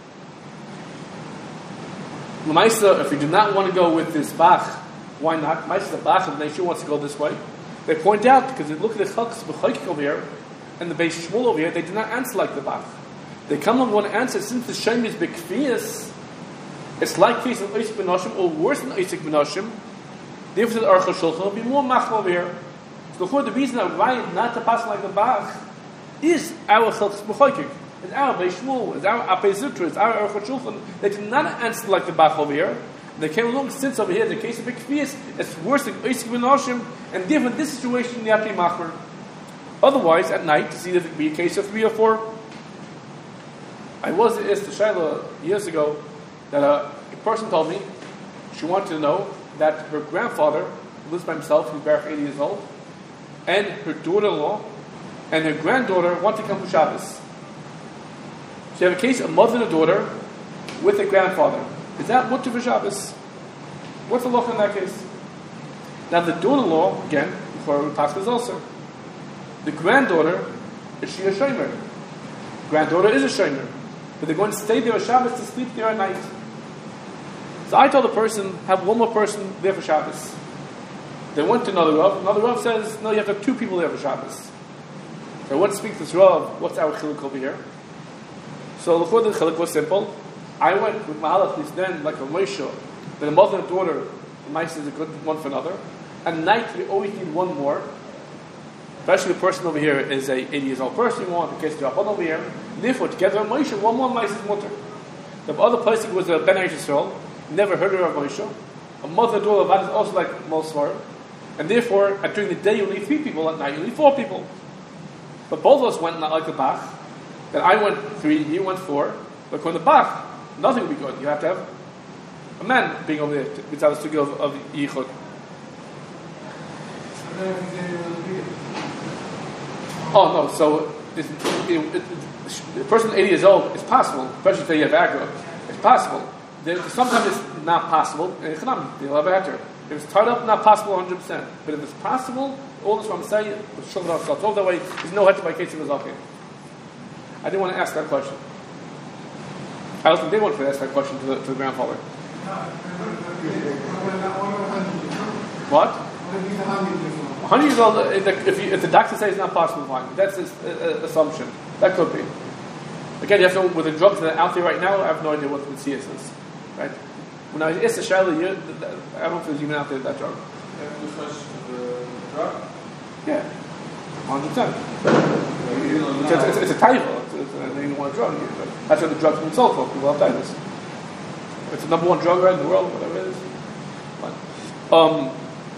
Lamaisa, if you do not want to go with this Bach, why not? Maisa the Bach of the Yeshua wants to go this way. They point out because they look at the Chalks B'chayk over here and the Beis Shmuel over here, they do not answer like the Bach. They come and want to answer, since the Shem is Bekfiyas, it's like case of Isaac ben Hashim, or worse than Isaac ben Hashim. Therefore, the Aruch HaShulchan will be more machal over here. So, the reason why not to pass like the Bach is our Chalchus B'chayk, is our Beis Shmuel, is our Apei Zutra, is our Aruch HaShulchan. They did not answer like the Bach over here. They came along since over here, the case of Bekfiyas, it's worse than Isaac ben Hashim, and therefore, in this situation, you have to be machmer. Otherwise, at night, it's either to be a case of three or four. I was asked to Shaila years ago that a, a person told me she wanted to know that her grandfather lives by himself, he's barely eighty years old, and her daughter-in-law and her granddaughter want to come for Shabbos. So you have a case of mother and a daughter with a grandfather. Is that mutter for Shabbos? What's the law in that case? Now the daughter-in-law, again, before we pass this also, the granddaughter, is she a shomer? Granddaughter is a shomer. But they're going to stay there on Shabbos to sleep there at night. So I told the person, have one more person there for Shabbos. They went to another Rav. Another Rav says, no, you have to have two people there for Shabbos. So I went to speak to this Rav, what's our chiluk over here? So the the chiluk was simple. I went with Mahalach, who's then like a Moshe, that a mother and daughter, the mice is a good one for another. At night, we always need one more. Especially the person over here is a eighty years old person, you want in case you're up over here. Therefore, together with Moshe, one more mice is mutter. The other person was a Ben Yisrael, never heard of Moshe. A mother and daughter of that is also like Mosvar. And therefore, during the day you need three people, at night you need four people. But both of us went not like the Bach. that I went three, he went four, but according to Bach, nothing would be good. You have to have a man being over there, without the sugya of, of Yichud. Oh no, so it's, it, it, it, the person eighty years old, it's possible, especially if you have Agra, it's possible. There, sometimes it's not possible, and it's not, they'll have Agra. If it's tied up, not possible one hundred percent. But if it's possible, all this what I'm saying, with Shulchan Aruch, all that way, there's no head by case of Azaki. I didn't want to ask that question. I don't think they wanted to ask that question to the, to the grandfather. What? one hundred years old, if the, if, you, if the doctor says it's not possible, fine. That's his uh, assumption. That could be. Again, you have to know, with the drugs that are out there right now, I have no idea what the C S is. Right? When I it's a Shaila, I don't know if there's even out there that drug. You have to switch to the drug? Yeah. one hundred percent. It's, it's, it's a taiva. It's, it's a, they don't want a drug. That's what the drug's been sold for. People have tivas. It's the number one drug right in the world, whatever it is. But, um,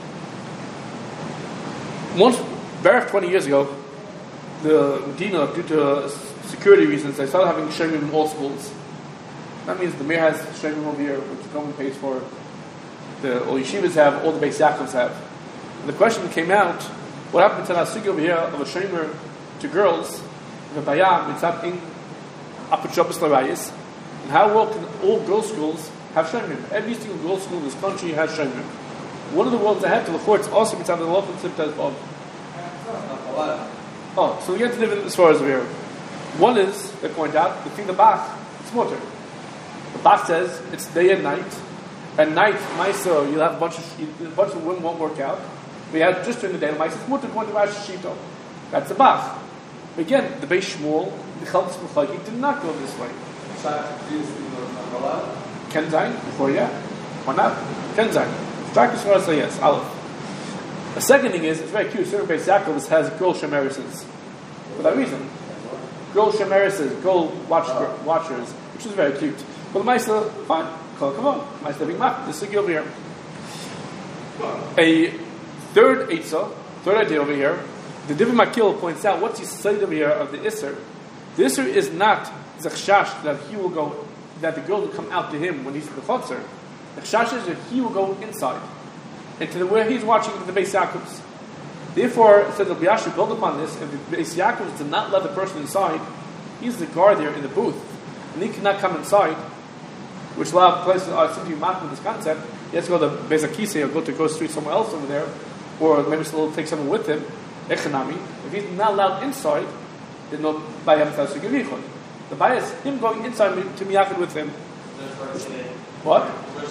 once, back twenty years ago, the Medina, due to security reasons, they started having shemim in all schools. That means the mayor has shemim over here, which the government pays for. The all yeshivas have, all the Beis Yaakovs have. And the question came out: what happened to that sugi over here of a shemer to girls, the bayam, it's not in upper Shabbos Larayis, and how well can all girls' schools have shemim? Every single girls' school in this country has shemim. One of the ones that had to the courts also means on the local tip as well. Oh, so we get to live as far as we're. One is, they point out, the thing the Bach, it's water. The Bach says it's day and night. At night, Maisa, you'll have a bunch of a bunch of women won't work out. We have just during the day, Maisa, it's water going to Rashi Shito. That's the Bach. Again, the Beis Shmuel, the Chalkes B'chagi did not go this way. Ken Zayin, before yeah. Why not? Ken Zayin. Practice for us, so yes, Aleph. The second thing is, it's very cute, certain Beis Yaakov has girl shemerises. For that reason. Girl shemerises, girl watch, watchers, which is very cute. But the Maisa, fine, come on, Maisa being map, this is over here. A third Eitzah, third idea over here, the Divrei Makil points out, what's the side over here of the Isser? The Isser is not Zachshash, that he will go, that the girl will come out to him when he's in the Chotzer. The Chash is that he will go inside, into the, where he's watching the Beis Yaakovs. Therefore, it says that we actually build upon this. If the Beis Yaakovs did not let the person inside, he's the guard there in the booth, and he cannot come inside, which a lot of places are simply mocked with this concept. He has to go to Beis Akise or go to Grove Street somewhere else over there, or maybe still take someone with him, Echanami. If he's not allowed inside, there's no Bayam Tasuk Yichud. The Bayam is him going inside to Miyakid with him. What?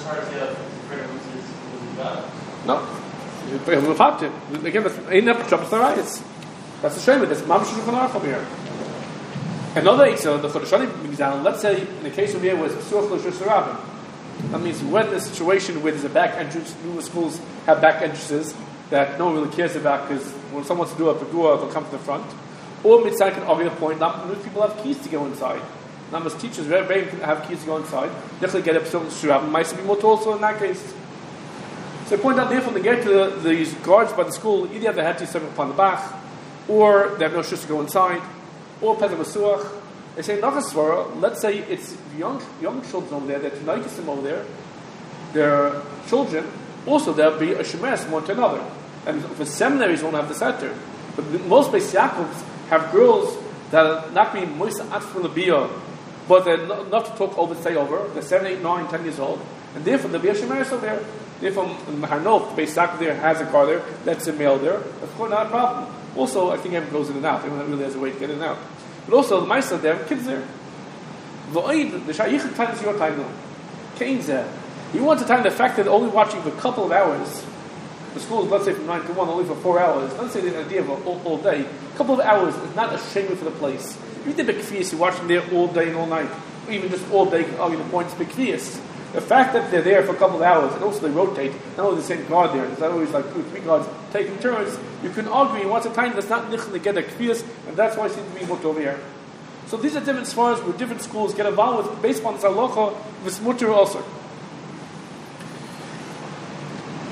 No. Again, that's ain't up Shabbos Larayis. That's the shame of this. Mamash Shulchan Aruch over here. Another Eitzah, the Chodeshani brings down. Let's say in the case of here was Suach L'Shus Rabim. That means when the situation where there's a back entrance, new schools have back entrances that no one really cares about because when someone wants to do a pagua, they'll come to the front. Or Mitzvah can argue the point. Not most people have keys to go inside. Not most teachers very, very have keys to go inside. Definitely get up some Shurab. Might be more also in that case. So I point out there from the get to the, these guards by the school, either have the head to serve upon the Bach, or they have no shoes to go inside, or Pedro Masuach. They say Nachasvara, let's say it's young young children over there, they're Tanaikisim over there, their children, also there'll be a Shemeres one to another. And the seminaries won't have the center. But most Beis Yaakovs have girls that are not being Moisa Atfur Labiyah, but they're not, not to talk over, stay over. They're seven, eight, nine, ten years old. And therefore there'll be a Shemeres over there. Therefore, Maharnof, the Beis Yaakov there has a car there, that's a male there. Of course, not a problem. Also, I think everyone goes in and out. Everyone really has a way to get in and out. But also, the Maisa there, kids there. The Shayichik time is your time now. Kain's there. You want to time the fact that they're only watching for a couple of hours. The school is, let's say, from nine to one, only for four hours. Let's say the idea of all, all day. A couple of hours is not a shame for the place. If you did Bekvias, you're watching there all day and all night. Or even just all day, argue the point is Bekvias. The fact that they're there for a couple of hours, and also they rotate, not only the same guard there, there's not always like two, three guards taking turns, you can argue in once a time that's not nichel to get a kfiyas, and that's why it seems to be booked over here. So these are different svars where different schools get involved with, based on this halacha, with mutter also.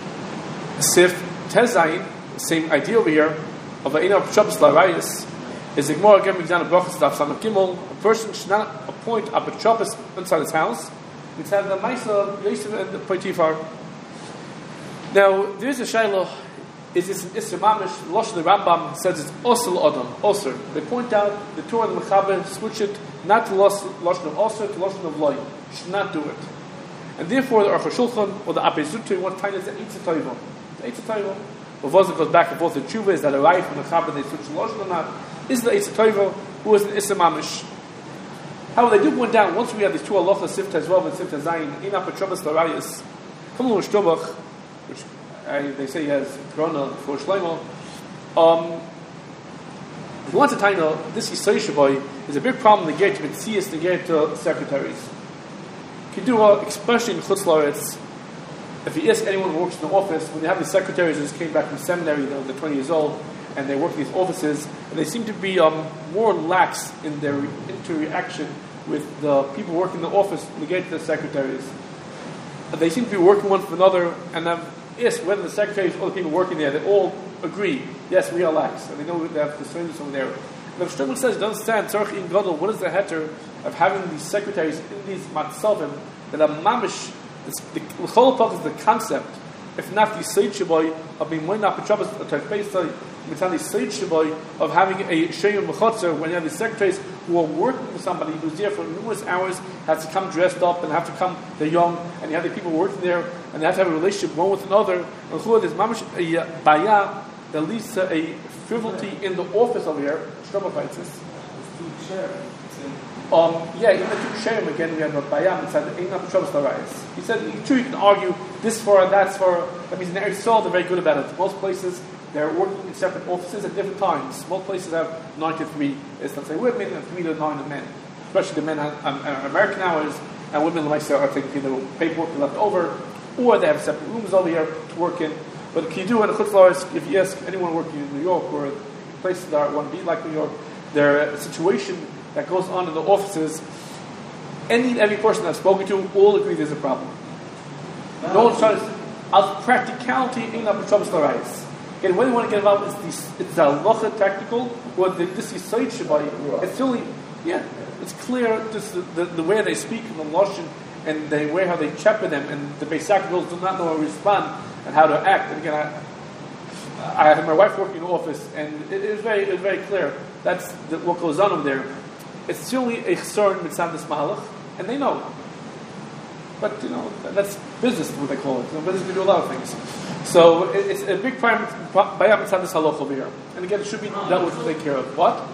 Sif Tezayin, same idea over here, of Eina Shabbos Larayis. Is the Gemara again example brachas daf samach gimel? A person should not appoint a betrothas inside his house. It's had the Maisa Yosef and the Potifar. Now there is a shayla. Is this an Isser Mamish? Lashon the Rambam says it's Osel Adam, Osir. They point out the Torah and the Mechaber switch it not to Lashon of Osir, to Lashon of Loy. You should not do it. And therefore the Aruch HaShulchan or the Abei Zutra want to find is the Eitzah Toiva. The Eitzah Toiva. Bavazah goes back and forth. The Tshuva is that a right from the Mechaber they switch to Lashon or not. Is the Eitzah Toiva who is an Isser Mamish? However, they do go down once we have these two halachas, Sifta as well and Sifta Zayin, Ina Petrobas Larayas, Kamlu Shtovach, which Uh, they say he has Corona for Shlomo. Um, if you want to tell you, know, this Yisrael Shaboy is a big problem to get to Mitzias to get to secretaries. Kidua, especially in Chutz La'aretz, if you ask anyone who works in the office, when they have these secretaries who just came back from seminary, they're, they're twenty years old, and they work in these offices, and they seem to be um, more lax in their interaction with the people working in the office when they get to the secretaries. And they seem to be working one for another, and have yes, whether the secretaries or the people working there, they all agree, yes, we are lax, and they know they have concerns over there. And the Shmuel says, don't understand, Tzarech in Gadol, what is the heter of having these secretaries in these matzavim that are mamish, the whole part is the concept, if not the Seid Shaboy, of being more not Petrobas, or Tefesai, it's not the Seid Shaboy, of having a Sheyim Mechotzer, when you have these secretaries who are working for somebody who's there for numerous hours, has to come dressed up and have to come, they're young, and you have the people working there, and they have to have a relationship one with another. And there's mamish a baya that leads to a frivolity in the office over here. Shlomo fights this. Um, yeah, even the two sharim again, we have the baya and said ain't not Petrobas Larayas. He said, true, you can argue this for and that's for. That means in Eretz Yisrael they're very good about it. Most places they're working in separate offices at different times. Most places have nine to three, is let's say women, and three to nine of men. Especially the men have um, uh, American hours, and women like are taking the paperwork left over, or they have separate rooms over here to work in. But can you do in Chutz La'aretz, if you ask anyone working in New York or places that want to be like New York, their uh, situation that goes on in the offices, any every person I've spoken to all agree there's a problem. No, no one's trying to. As practicality in Petrobas Larayas. Again, when you want to get involved, it's the it's the halacha technical, or the this is Seid Shabai. It's really, yeah, it's clear just the, the, the way they speak in the lashon and the way how they chapter them, and the Beisak girls do not know how to respond and how to act. And again, I, I have my wife working in the office, and it is very it is very clear that's the, what goes on over there. It's really a chesron mitzvah mahalach, and they know. But you know that's business, what they call it. You know, business can do a lot of things. So it, it's a big problem by mitzvah halach over here. And again, it should be dealt with and taken care of. What?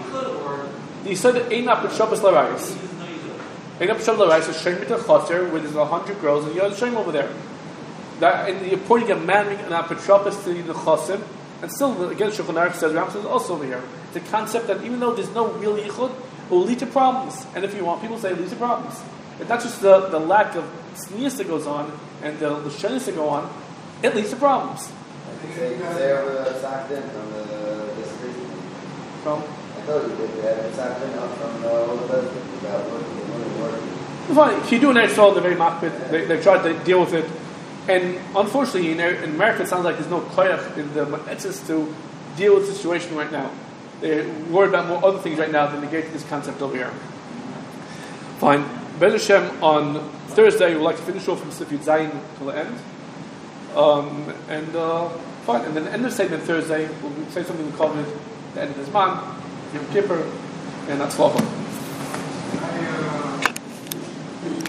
He said that ain't not Petrobas Larayas. Ain't not Petrobas Larayas is shem mit chaser where there's a hundred girls and you have a shem over there. That and you're appointing a man and a Petrobas to the chasim, and still again Shulchan Aruch says Ram says also over here. The concept that even though there's no real yichud, it will lead to problems. And if you want, people say it leads to problems. It's not just the, the lack of tznius that goes on and the the shenis that go on, it leads to problems. I think they, they were sacked in from the district. From? I told you that they had sacked in from the old president about working, working. Fine. If you do an Eretz Yisrael, they're very makpid. They, they tried to deal with it. And unfortunately, in, in America, it sounds like there's no koyach in the metzes to deal with the situation right now. They're worried about more other things right now than negate this concept over here. Fine. Be'ez Hashem, on Thursday, we'd like to finish off from Sifyud Zayin till the end. Um, and uh, fine. And then the end of statement Thursday, we'll say something we call it the end of this month, Yom Kippur, and that's lawful.